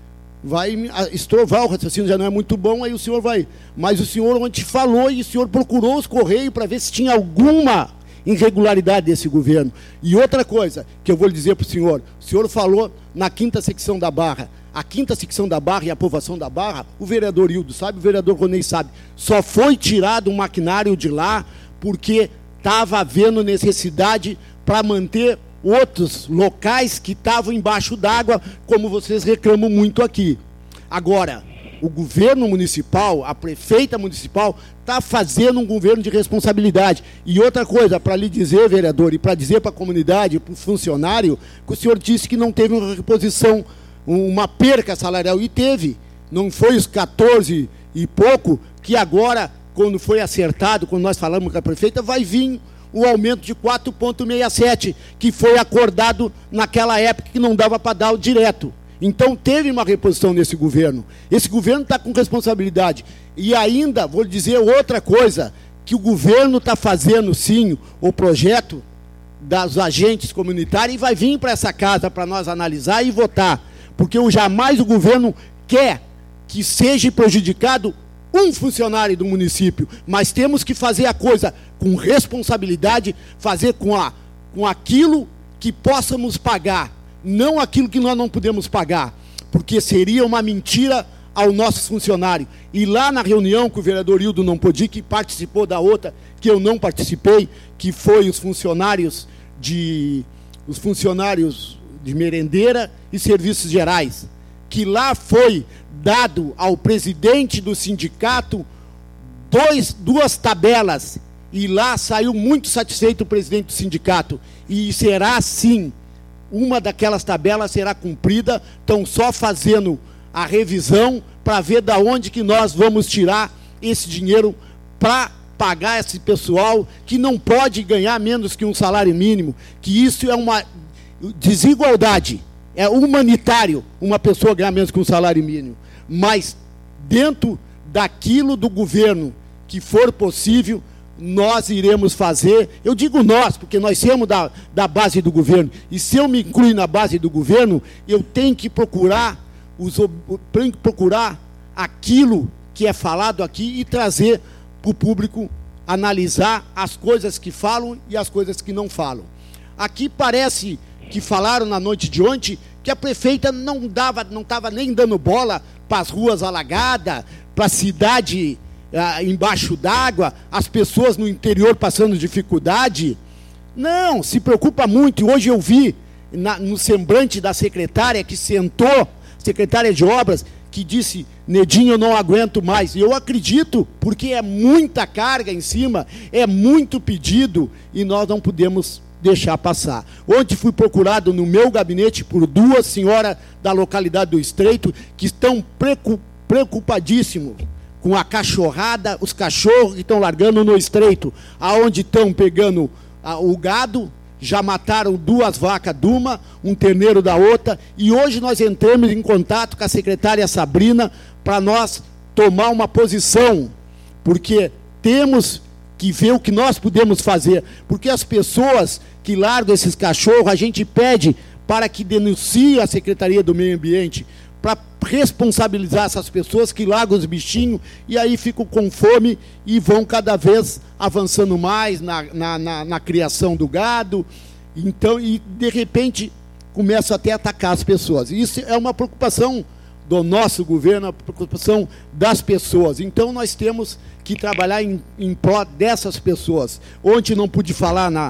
vai me estrovar, o raciocínio já não é muito bom, aí o senhor vai... Mas o senhor ontem falou e o senhor procurou os Correios para ver se tinha alguma irregularidade desse governo. E outra coisa que eu vou lhe dizer para o senhor, o senhor falou na quinta secção da Barra, a quinta secção da Barra e a povoação da Barra, o vereador Hildo sabe, o vereador Ronei sabe, só foi tirado o maquinário de lá porque estava havendo necessidade para manter outros locais que estavam embaixo d'água, como vocês reclamam muito aqui. Agora, o governo municipal, a prefeita municipal, está fazendo um governo de responsabilidade. E outra coisa, para lhe dizer, vereador, e para dizer para a comunidade, para o funcionário, que o senhor disse que não teve uma reposição, uma perca salarial, e teve. Não foi os quatorze e pouco, que agora, quando foi acertado, quando nós falamos com a prefeita, vai vir o aumento de quatro vírgula sessenta e sete, que foi acordado naquela época que não dava para dar o direto. Então, teve uma reposição nesse governo. Esse governo está com responsabilidade. E ainda, vou dizer outra coisa, que o governo está fazendo, sim, o projeto dos agentes comunitários e vai vir para essa casa para nós analisar e votar. Porque eu, jamais o governo quer que seja prejudicado um funcionário do município, mas temos que fazer a coisa com responsabilidade, fazer com, a, com aquilo que possamos pagar, não aquilo que nós não podemos pagar, porque seria uma mentira ao nosso funcionário. E lá na reunião que o vereador Hildo não pôde ir, que participou da outra, que eu não participei, que foi os funcionários de, os funcionários de merendeira e serviços gerais, que lá foi dado ao presidente do sindicato dois, duas tabelas, e lá saiu muito satisfeito o presidente do sindicato, e será sim, uma daquelas tabelas será cumprida, estão só fazendo a revisão para ver da onde que nós vamos tirar esse dinheiro para pagar esse pessoal que não pode ganhar menos que um salário mínimo, que isso é uma desigualdade. É humanitário uma pessoa ganhar menos que um salário mínimo, mas dentro daquilo do governo que for possível, nós iremos fazer. Eu digo nós, porque nós somos da, da base do governo, e se eu me incluir na base do governo, eu tenho que procurar, os, tenho que procurar aquilo que é falado aqui e trazer para o público analisar as coisas que falam e as coisas que não falam. Aqui parece que falaram na noite de ontem que a prefeita não dava, não estava nem dando bola para as ruas alagadas, para a cidade ah, embaixo d'água, as pessoas no interior passando dificuldade. Não, se preocupa muito. E hoje eu vi na, no semblante da secretária que sentou, secretária de obras, que disse: Nedinho, eu não aguento mais. E eu acredito, porque é muita carga em cima, é muito pedido, e nós não podemos deixar passar. Ontem fui procurado no meu gabinete por duas senhoras da localidade do Estreito que estão preocupadíssimos com a cachorrada, os cachorros que estão largando no Estreito, aonde estão pegando a, o gado, já mataram duas vacas de uma, um terneiro da outra, e hoje nós entramos em contato com a secretária Sabrina para nós tomar uma posição, porque temos que ver o que nós podemos fazer, porque as pessoas que largam esses cachorros, a gente pede para que denuncie a Secretaria do Meio Ambiente, para responsabilizar essas pessoas que largam os bichinhos e aí ficam com fome e vão cada vez avançando mais na, na, na, na criação do gado. Então, e de repente começam até a atacar as pessoas. Isso é uma preocupação do nosso governo, a preocupação das pessoas. Então nós temos que trabalhar em, em prol dessas pessoas. Ontem não pude falar na,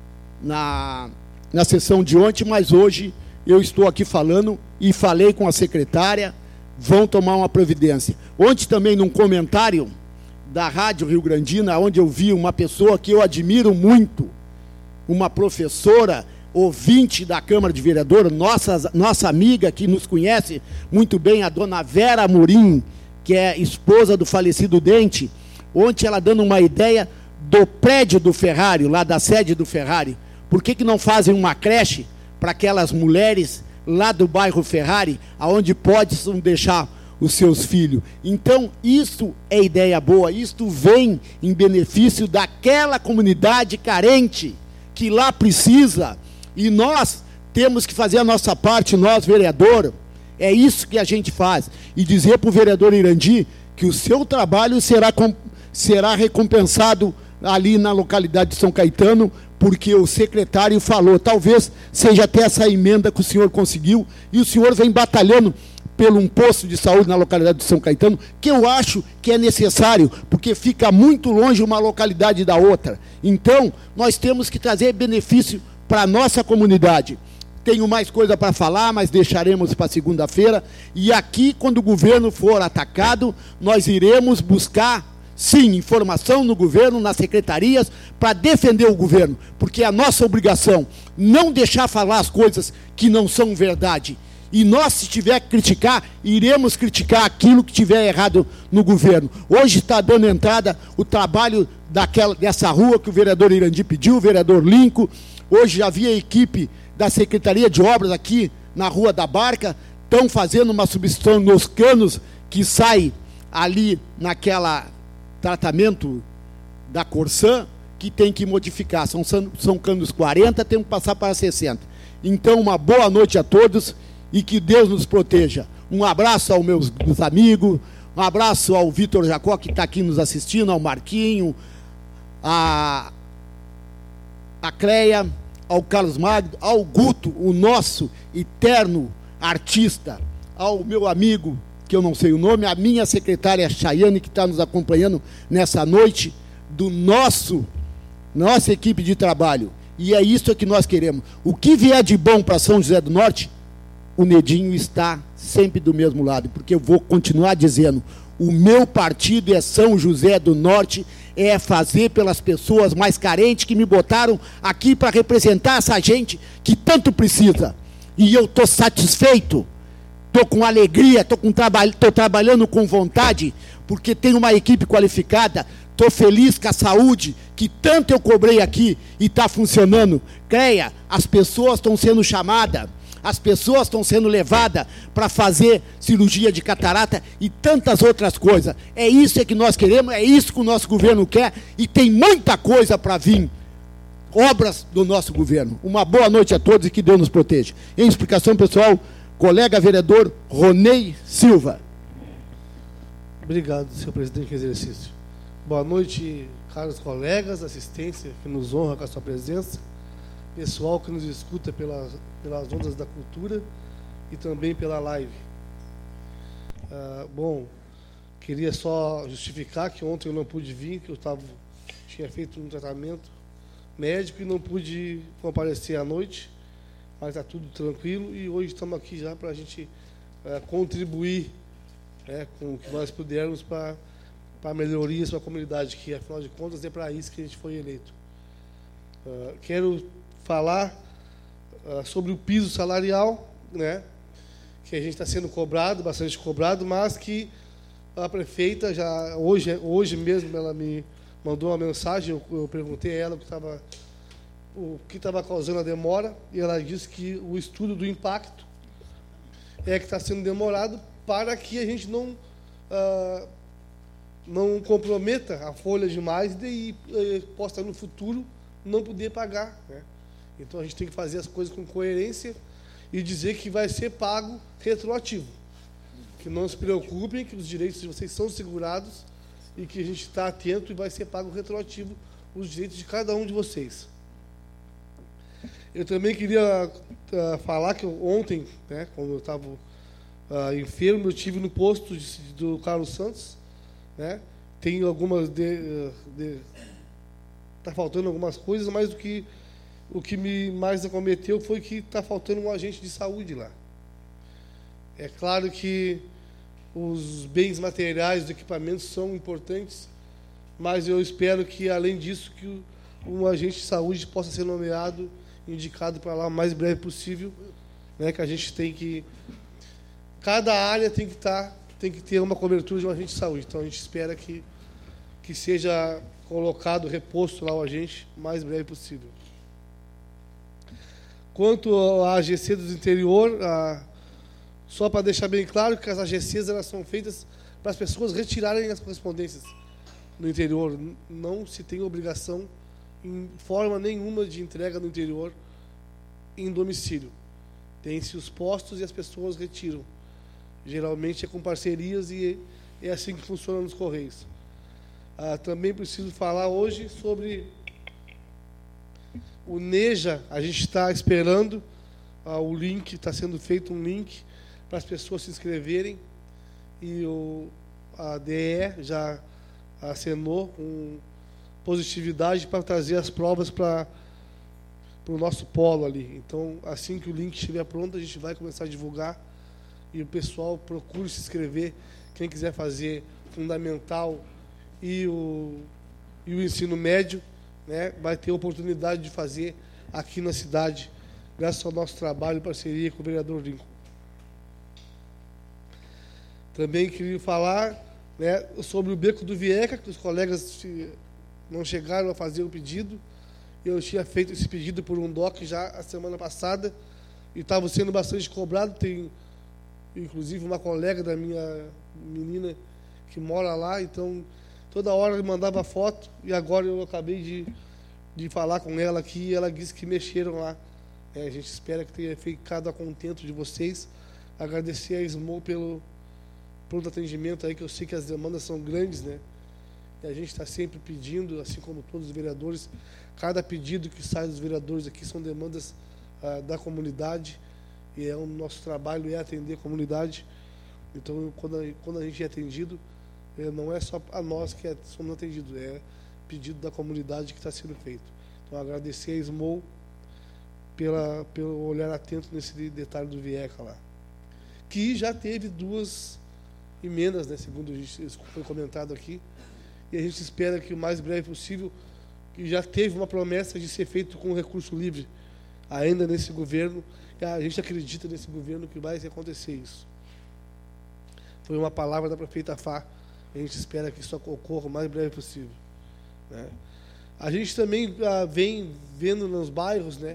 na, na sessão de ontem, mas hoje eu estou aqui falando e falei com a secretária, vão tomar uma providência. Ontem também, num comentário da Rádio Rio Grandina, onde eu vi uma pessoa que eu admiro muito, uma professora, ouvinte da Câmara de Vereadores, nossa, nossa amiga que nos conhece muito bem, a dona Vera Amorim, que é esposa do falecido Dente, ontem ela dando uma ideia do prédio do Ferrari, lá da sede do Ferrari. Por que que não fazem uma creche para aquelas mulheres lá do bairro Ferrari, aonde possam deixar os seus filhos? Então, isso é ideia boa, isto vem em benefício daquela comunidade carente, que lá precisa, e nós temos que fazer a nossa parte, nós, vereador, é isso que a gente faz, e dizer para o vereador Irandi que o seu trabalho será, será recompensado ali na localidade de São Caetano, porque o secretário falou, talvez seja até essa emenda que o senhor conseguiu, e o senhor vem batalhando pelo um posto de saúde na localidade de São Caetano, que eu acho que é necessário, porque fica muito longe uma localidade da outra. Então, nós temos que trazer benefício para a nossa comunidade. Tenho mais coisa para falar, mas deixaremos para segunda-feira. E aqui, quando o governo for atacado, nós iremos buscar, sim, informação no governo, nas secretarias, para defender o governo, porque é a nossa obrigação não deixar falar as coisas que não são verdade. E nós, se tiver que criticar, iremos criticar aquilo que tiver errado no governo. Hoje está dando entrada o trabalho daquela, dessa rua que o vereador Irandi pediu, o vereador Linco. Hoje já havia a equipe da Secretaria de Obras aqui na Rua da Barca, estão fazendo uma substituição nos canos que sai ali naquela tratamento da Corsã, que tem que modificar. São, são canos quarenta, tem que passar para sessenta. Então, uma boa noite a todos e que Deus nos proteja. Um abraço aos meus, meus amigos, um abraço ao Vitor Jacó, que está aqui nos assistindo, ao Marquinho, a, a Cleia, ao Carlos Magno, ao Guto, o nosso eterno artista, ao meu amigo, que eu não sei o nome, a minha secretária Chayane, que está nos acompanhando nessa noite, do nosso, nossa equipe de trabalho. E é isso que nós queremos. O que vier de bom para São José do Norte, o Nedinho está sempre do mesmo lado, porque eu vou continuar dizendo, o meu partido é São José do Norte, é fazer pelas pessoas mais carentes que me botaram aqui para representar essa gente que tanto precisa. E eu estou satisfeito, estou com alegria, estou traba trabalhando com vontade, porque tenho uma equipe qualificada, estou feliz com a saúde, que tanto eu cobrei aqui e está funcionando. Creia, as pessoas estão sendo chamadas, as pessoas estão sendo levadas para fazer cirurgia de catarata e tantas outras coisas. É isso que nós queremos, é isso que o nosso governo quer, e tem muita coisa para vir. Obras do nosso governo. Uma boa noite a todos e que Deus nos proteja. Em explicação, pessoal, colega vereador Ronei Silva. Obrigado, senhor presidente, em exercício. Boa noite, caros colegas, assistência que nos honra com a sua presença, pessoal que nos escuta pelas, pelas ondas da cultura e também pela live. Ah, bom, queria só justificar que ontem eu não pude vir, que eu tava, tinha feito um tratamento médico e não pude comparecer à noite, mas está tudo tranquilo e hoje estamos aqui já para a gente ah, contribuir é, com o que nós pudermos para para melhorias para a comunidade, que afinal de contas é para isso que a gente foi eleito. Uh, quero falar uh, sobre o piso salarial, né, que a gente está sendo cobrado, bastante cobrado, mas que a prefeita já, hoje, hoje mesmo, ela me mandou uma mensagem, eu, eu perguntei a ela o que estava o que estava causando a demora, e ela disse que o estudo do impacto é que está sendo demorado para que a gente não... Uh, não comprometa a folha demais e daí eh, possa no futuro não poder pagar, né? Então a gente tem que fazer as coisas com coerência e dizer que vai ser pago retroativo. Que não se preocupem, que os direitos de vocês são segurados e que a gente está atento e vai ser pago retroativo os direitos de cada um de vocês. Eu também queria uh, falar que eu, ontem, né, quando eu estava uh, enfermo, eu estive no posto de, do Carlos Santos, né, tem algumas... de, de, tá faltando algumas coisas, mas o que, o que me mais acometeu foi que está faltando um agente de saúde lá. É claro que os bens materiais, os equipamentos são importantes, mas eu espero que, além disso, que um agente de saúde possa ser nomeado, indicado para lá o mais breve possível, né, que a gente tem que... Cada área tem que, estar, tem que ter uma cobertura de um agente de saúde. Então, a gente espera que, que seja colocado, reposto lá o agente o mais breve possível. Quanto à A G C do interior, a, só para deixar bem claro que as A G Cs elas são feitas para as pessoas retirarem as correspondências no interior. Não se tem obrigação, em forma nenhuma, de entrega no interior em domicílio. Tem-se os postos e as pessoas retiram. Geralmente é com parcerias e é assim que funciona nos Correios. Ah, também preciso falar hoje sobre o NEJA. A gente está esperando ah, o link, está sendo feito um link para as pessoas se inscreverem, e o, a D E já assinou com positividade para trazer as provas para o nosso polo ali. Então, assim que o link estiver pronto, a gente vai começar a divulgar, e o pessoal procure se inscrever. Quem quiser fazer fundamental e o, e o ensino médio, né, vai ter a oportunidade de fazer aqui na cidade, graças ao nosso trabalho em parceria com o vereador Lincoln. Também queria falar, né, sobre o Beco do Vieca, que os colegas não chegaram a fazer o pedido. Eu tinha feito esse pedido por um D O C já a semana passada e estava sendo bastante cobrado. Tem, inclusive, uma colega da minha menina que mora lá, então toda hora ele mandava foto, e agora eu acabei de, de falar com ela aqui, e ela disse que mexeram lá. É, a gente espera que tenha ficado a contento de vocês. Agradecer a Smol pelo pronto atendimento aí, que eu sei que as demandas são grandes, né? E a gente está sempre pedindo, assim como todos os vereadores, cada pedido que sai dos vereadores aqui são demandas ah, da comunidade, e é o nosso trabalho é atender a comunidade. Então, quando a, quando a gente é atendido, é, não é só a nós que é, somos atendidos, é pedido da comunidade que está sendo feito. Então, agradecer a Smol pela, pelo olhar atento nesse detalhe do Vieca lá, que já teve duas emendas, né, segundo foi comentado aqui, e a gente espera que o mais breve possível, que já teve uma promessa de ser feito com recurso livre ainda nesse governo, e a gente acredita nesse governo que vai acontecer isso. Foi uma palavra da prefeita Fá, a gente espera que isso ocorra o mais breve possível, né? A gente também ah, vem vendo nos bairros, né,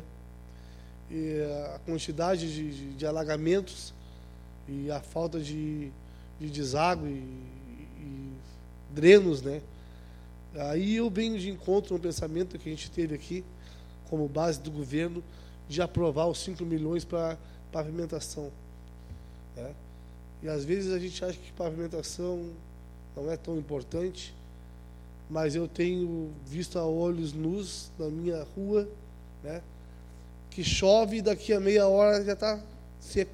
e a quantidade de, de, de alagamentos e a falta de de deságue e, e drenos, né? Aí eu venho de encontro a um pensamento que a gente teve aqui, como base do governo, de aprovar os cinco milhões para pavimentação, né? E às vezes a gente acha que pavimentação não é tão importante, mas eu tenho visto a olhos nus na minha rua, né, que chove e daqui a meia hora já está seco.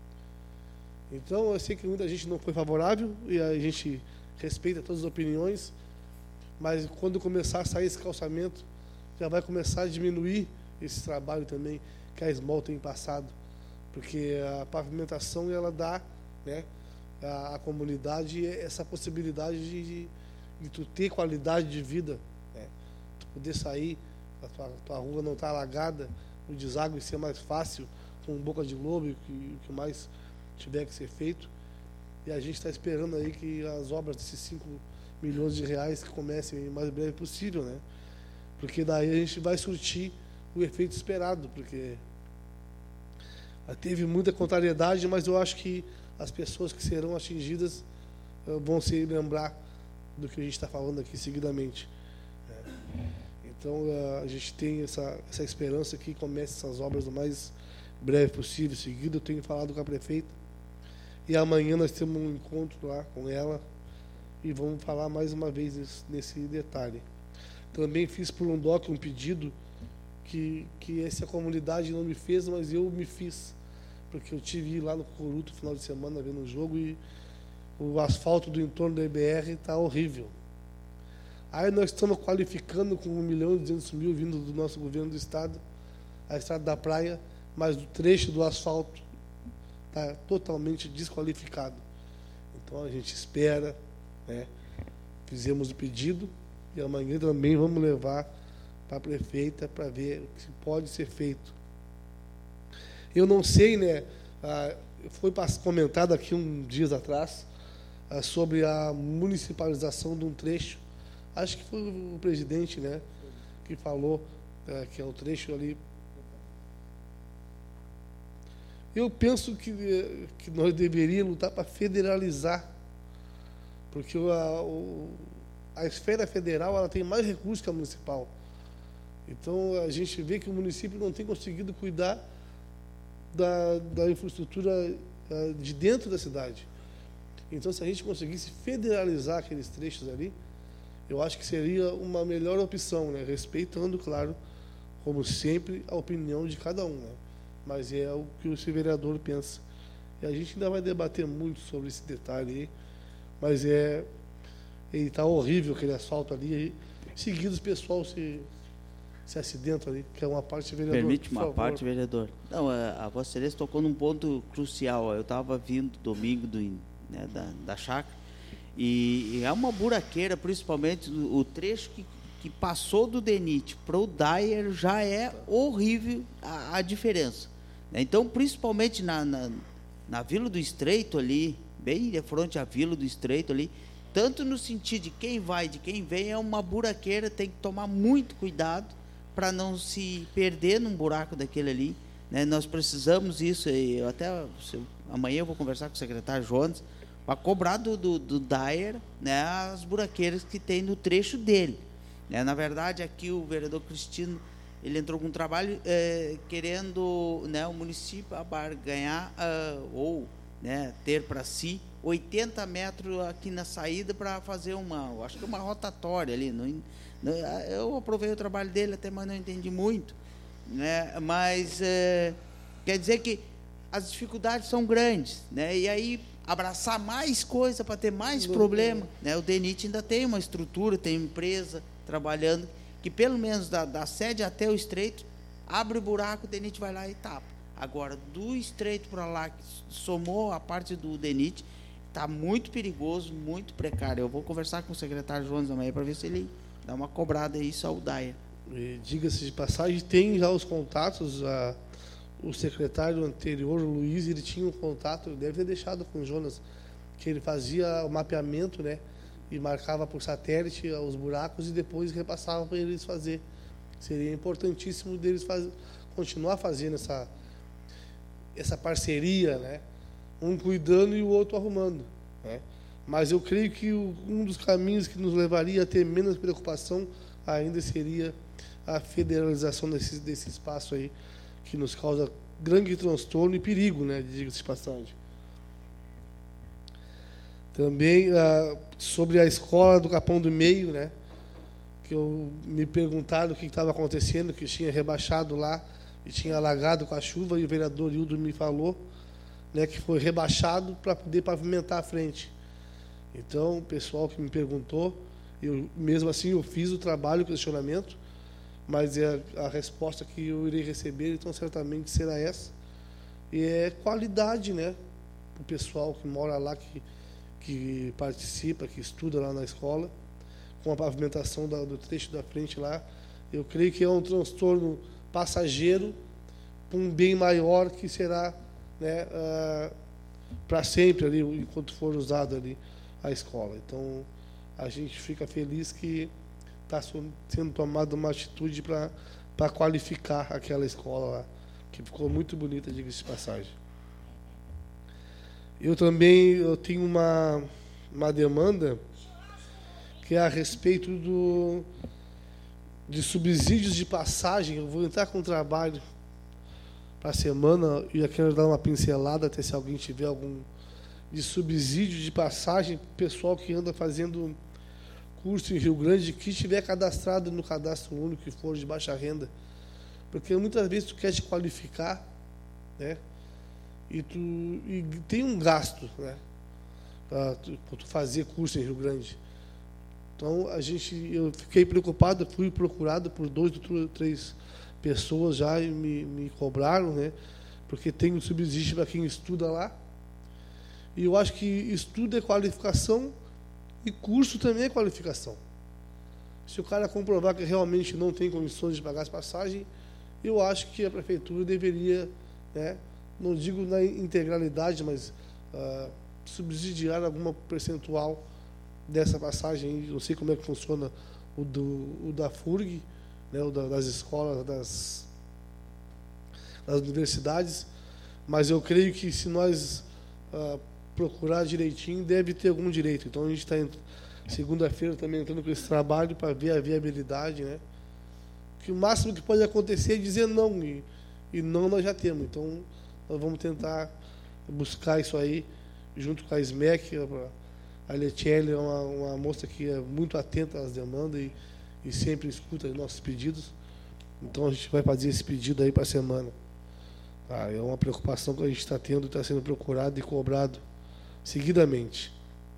Então, eu sei que muita gente não foi favorável, e a gente respeita todas as opiniões, mas quando começar a sair esse calçamento, já vai começar a diminuir esse trabalho também que a Smol tem passado, porque a pavimentação, ela dá, né, à, à comunidade essa possibilidade de, de, de tu ter qualidade de vida, né, tu poder sair, a tua, tua rua não está alagada, o deságue ser mais fácil, com boca de lobo, o que, que mais tiver que ser feito. E a gente está esperando aí que as obras desses cinco milhões de reais que comecem o mais breve possível, né? Porque daí a gente vai surtir o efeito esperado, porque teve muita contrariedade, mas eu acho que as pessoas que serão atingidas uh, vão se lembrar do que a gente está falando aqui seguidamente, né? Então uh, a gente tem essa, essa esperança que comece essas obras o mais breve possível, seguido. Eu tenho falado com a prefeita. E amanhã nós temos um encontro lá com ela e vamos falar mais uma vez nesse, nesse detalhe. Também fiz por um D O C um pedido que, que essa comunidade não me fez, mas eu me fiz. Porque eu tive lá no Coruto no final de semana vendo o jogo e o asfalto do entorno da E B R está horrível. Aí nós estamos qualificando com um milhão e duzentos mil vindo do nosso governo do estado, a estrada da praia, mas o trecho do asfalto está totalmente desqualificado. Então a gente espera, né? Fizemos o pedido e amanhã também vamos levar para a prefeita para ver o que pode ser feito. Eu não sei, né? Ah, foi comentado aqui uns dias atrás ah, sobre a municipalização de um trecho. Acho que foi o presidente, né, que falou ah, que é o trecho ali. Eu penso que, que nós deveríamos lutar para federalizar, porque a, o, a esfera federal ela tem mais recursos que a municipal. Então, a gente vê que o município não tem conseguido cuidar da, da infraestrutura uh, de dentro da cidade. Então, se a gente conseguisse federalizar aqueles trechos ali, eu acho que seria uma melhor opção, né? Respeitando, claro, como sempre, a opinião de cada um, né? Mas é o que o vereador pensa. E a gente ainda vai debater muito sobre esse detalhe aí, mas é... está horrível aquele asfalto ali, e seguido o pessoal se... esse acidente ali, que é uma parte, vereador. Permite uma parte, vereador. Não, a, a Vossa Excelência tocou num ponto crucial. Eu estava vindo domingo do, né, da, da chácara e, e é uma buraqueira, principalmente o, o trecho que, que passou do DENIT para o Dyer já é horrível a, a diferença. Então, principalmente na, na, na Vila do Estreito ali, bem de frente à Vila do Estreito ali, tanto no sentido de quem vai e de quem vem, é uma buraqueira, tem que tomar muito cuidado para não se perder num buraco daquele ali, né? Nós precisamos isso, eu até eu, amanhã eu vou conversar com o secretário Jones para cobrar do, do, do Dyer, né, as buraqueiras que tem no trecho dele, né? Na verdade, aqui o vereador Cristino, ele entrou com um trabalho é, querendo, né, o município ganhar uh, ou, né, ter para si oitenta metros aqui na saída para fazer uma, acho que uma rotatória ali. Não, não, eu aprovei o trabalho dele até, mas não entendi muito, né? Mas é, quer dizer que as dificuldades são grandes, né? E aí abraçar mais coisa para ter mais não, problema, né? O DENIT ainda tem uma estrutura, tem uma empresa trabalhando que pelo menos da, da sede até o estreito abre o buraco, o DENIT vai lá e tapa. Agora do estreito para lá, que somou a parte do DENIT, está muito perigoso, muito precário. Eu vou conversar com o secretário Jones amanhã para ver se ele dá uma cobrada aí ao Dyer. Diga-se de passagem, tem já os contatos. A, o secretário anterior, o Luiz, ele tinha um contato, deve ter deixado com o Jonas, que ele fazia o mapeamento, né, e marcava por satélite os buracos e depois repassava para eles fazer. Seria importantíssimo deles faz, continuar fazendo essa, essa parceria, né? Um cuidando e o outro arrumando, né? Mas eu creio que o, um dos caminhos que nos levaria a ter menos preocupação ainda seria a federalização desse, desse espaço aí, que nos causa grande transtorno e perigo, né? Diga-se de passagem. Também ah, sobre a escola do Capão do Meio, né? Que eu, me perguntaram o que estava acontecendo, que tinha rebaixado lá e tinha alagado com a chuva, e o vereador Hildo me falou, né, que foi rebaixado para poder pavimentar a frente. Então, o pessoal que me perguntou, eu mesmo assim eu fiz o trabalho, o questionamento, mas é a resposta que eu irei receber, então certamente será essa. E é qualidade, né? O pessoal que mora lá, que, que participa, que estuda lá na escola, com a pavimentação da, do trecho da frente lá, eu creio que é um transtorno passageiro para um bem maior que será, né, uh, para sempre ali, enquanto for usado ali a escola. Então, a gente fica feliz que está sendo tomada uma atitude para para qualificar aquela escola lá, que ficou muito bonita, diga-se de passagem. Eu também eu tenho uma, uma demanda que é a respeito do, de subsídios de passagem. Eu vou entrar com um trabalho para a semana, e eu quero dar uma pincelada, até se alguém tiver algum de subsídio de passagem, pessoal que anda fazendo curso em Rio Grande, que estiver cadastrado no cadastro único, que for de baixa renda. Porque muitas vezes tu quer te qualificar, né? E tu e tem um gasto, né? Para tu, tu fazer curso em Rio Grande. Então, a gente, eu fiquei preocupado, fui procurado por dois ou três pessoas já e me, me cobraram, né? Porque tem um subsídio para quem estuda lá. E eu acho que estudo é qualificação e curso também é qualificação. Se o cara comprovar que realmente não tem condições de pagar as passagens, eu acho que a prefeitura deveria, né, não digo na integralidade, mas uh, subsidiar alguma percentual dessa passagem. Não sei como é que funciona o, do, o da F U R G, né, o da, das escolas, das, das universidades, mas eu creio que se nós uh, procurar direitinho, deve ter algum direito. Então, a gente está, segunda-feira, também entrando com esse trabalho para ver a viabilidade, né? Que o máximo que pode acontecer é dizer não, e, e não nós já temos. Então, nós vamos tentar buscar isso aí, junto com a S M E C. A Letiele é uma, uma moça que é muito atenta às demandas e, e sempre escuta os nossos pedidos. Então, a gente vai fazer esse pedido aí para a semana. Ah, é uma preocupação que a gente está tendo, está sendo procurado e cobrado seguidamente.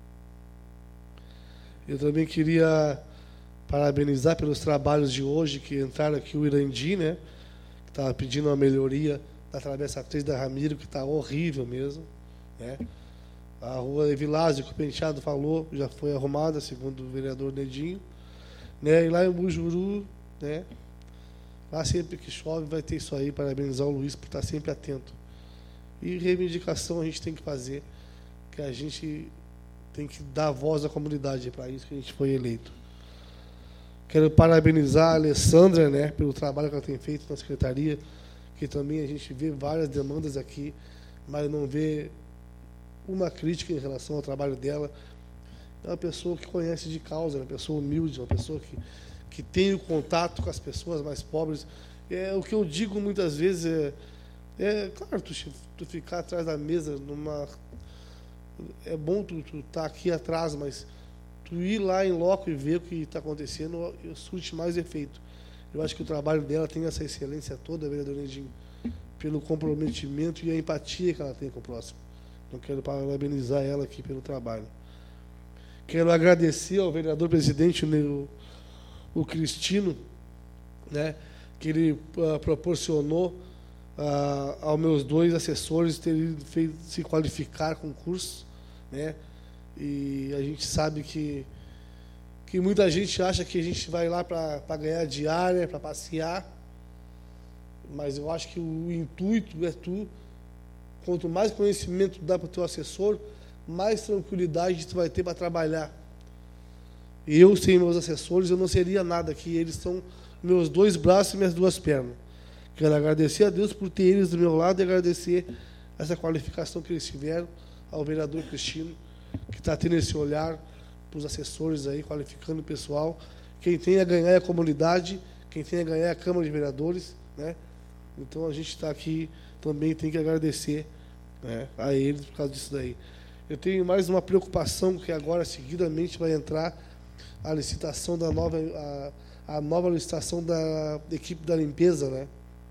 Eu também queria parabenizar pelos trabalhos de hoje, que entraram aqui o Irandi, né, que estava pedindo uma melhoria da Travessa três da Ramiro, que está horrível mesmo, né. A rua Evilásio, que o Penteado falou, já foi arrumada, segundo o vereador Nedinho, né, e lá em Bujuru, né, lá sempre que chove vai ter isso aí. Parabenizar o Luiz por estar sempre atento. E reivindicação a gente tem que fazer, que a gente tem que dar voz à comunidade, é para isso que a gente foi eleito. Quero parabenizar a Alessandra, né, pelo trabalho que ela tem feito na secretaria, que também a gente vê várias demandas aqui, mas não vê uma crítica em relação ao trabalho dela. É uma pessoa que conhece de causa, é uma pessoa humilde, uma pessoa que, que tem o contato com as pessoas mais pobres. É, o que eu digo muitas vezes é, é claro, tu, tu ficar atrás da mesa numa... É bom tu estar tá aqui atrás, mas tu ir lá em loco e ver o que está acontecendo, surte mais efeito. Eu acho que o trabalho dela tem essa excelência toda, vereador Nedinho, pelo comprometimento e a empatia que ela tem com o próximo. Então, quero parabenizar ela aqui pelo trabalho. Quero agradecer ao vereador presidente, o, o Cristino, né, que ele uh, proporcionou uh, aos meus dois assessores terem feito se qualificar com curso, né? E a gente sabe que, que muita gente acha que a gente vai lá para ganhar diária, para passear, mas eu acho que o intuito é tu, quanto mais conhecimento tu dá para o teu assessor, mais tranquilidade tu vai ter para trabalhar. Eu, sem meus assessores, eu não seria nada aqui. Eles são meus dois braços e minhas duas pernas. Quero agradecer a Deus por ter eles do meu lado e agradecer essa qualificação que eles tiveram, ao vereador Cristino, que está tendo esse olhar para os assessores aí, qualificando o pessoal. Quem tem a ganhar é a comunidade, quem tem a ganhar é a Câmara de Vereadores, né? Então, a gente está aqui, também tem que agradecer, né, a eles por causa disso daí. Eu tenho mais uma preocupação, que agora, seguidamente, vai entrar a licitação da nova, a, a nova licitação da equipe da limpeza, né?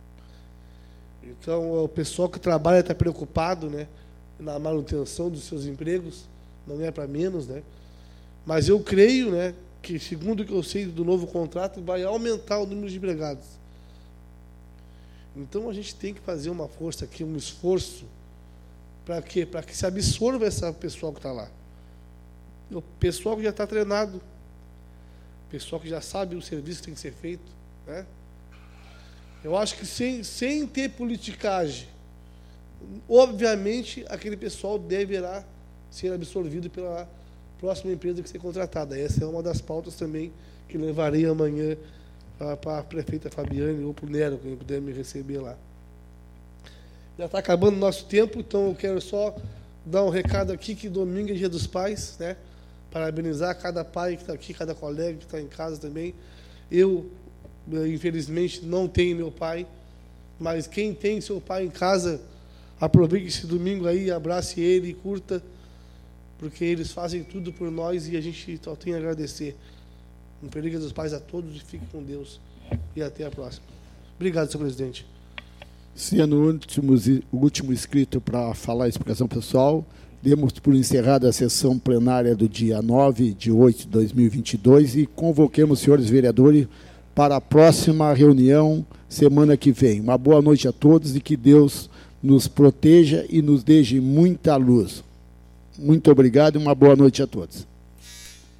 Então, o pessoal que trabalha está preocupado, né, na manutenção dos seus empregos, não é para menos, né? Mas eu creio, né, que, segundo o que eu sei do novo contrato, vai aumentar o número de empregados. Então, a gente tem que fazer uma força aqui, um esforço, para quê? Para que se absorva esse pessoal que está lá. O pessoal que já está treinado, o pessoal que já sabe o serviço que tem que ser feito, né? Eu acho que sem, sem ter politicagem, obviamente, aquele pessoal deverá ser absorvido pela próxima empresa que ser contratada. Essa é uma das pautas também que levarei amanhã para a prefeita Fabiane ou para o Nero, quem puder me receber lá. Já está acabando o nosso tempo, então eu quero só dar um recado aqui, que domingo é Dia dos Pais, né? Parabenizar cada pai que está aqui, cada colega que está em casa também. Eu, infelizmente, não tenho meu pai, Mas quem tem seu pai em casa, aproveite esse domingo aí, abrace ele e curta, porque eles fazem tudo por nós e a gente só tem a agradecer. Um feliz Dia dos Pais a todos e fique com Deus. E até a próxima. Obrigado, senhor presidente. Sendo o último, o último inscrito para falar a explicação pessoal, demos por encerrada a sessão plenária do dia nove de oito de dois mil e vinte e dois e convoquemos os senhores vereadores para a próxima reunião semana que vem. Uma boa noite a todos e que Deus nos proteja e nos deixe muita luz. Muito obrigado e uma boa noite a todos.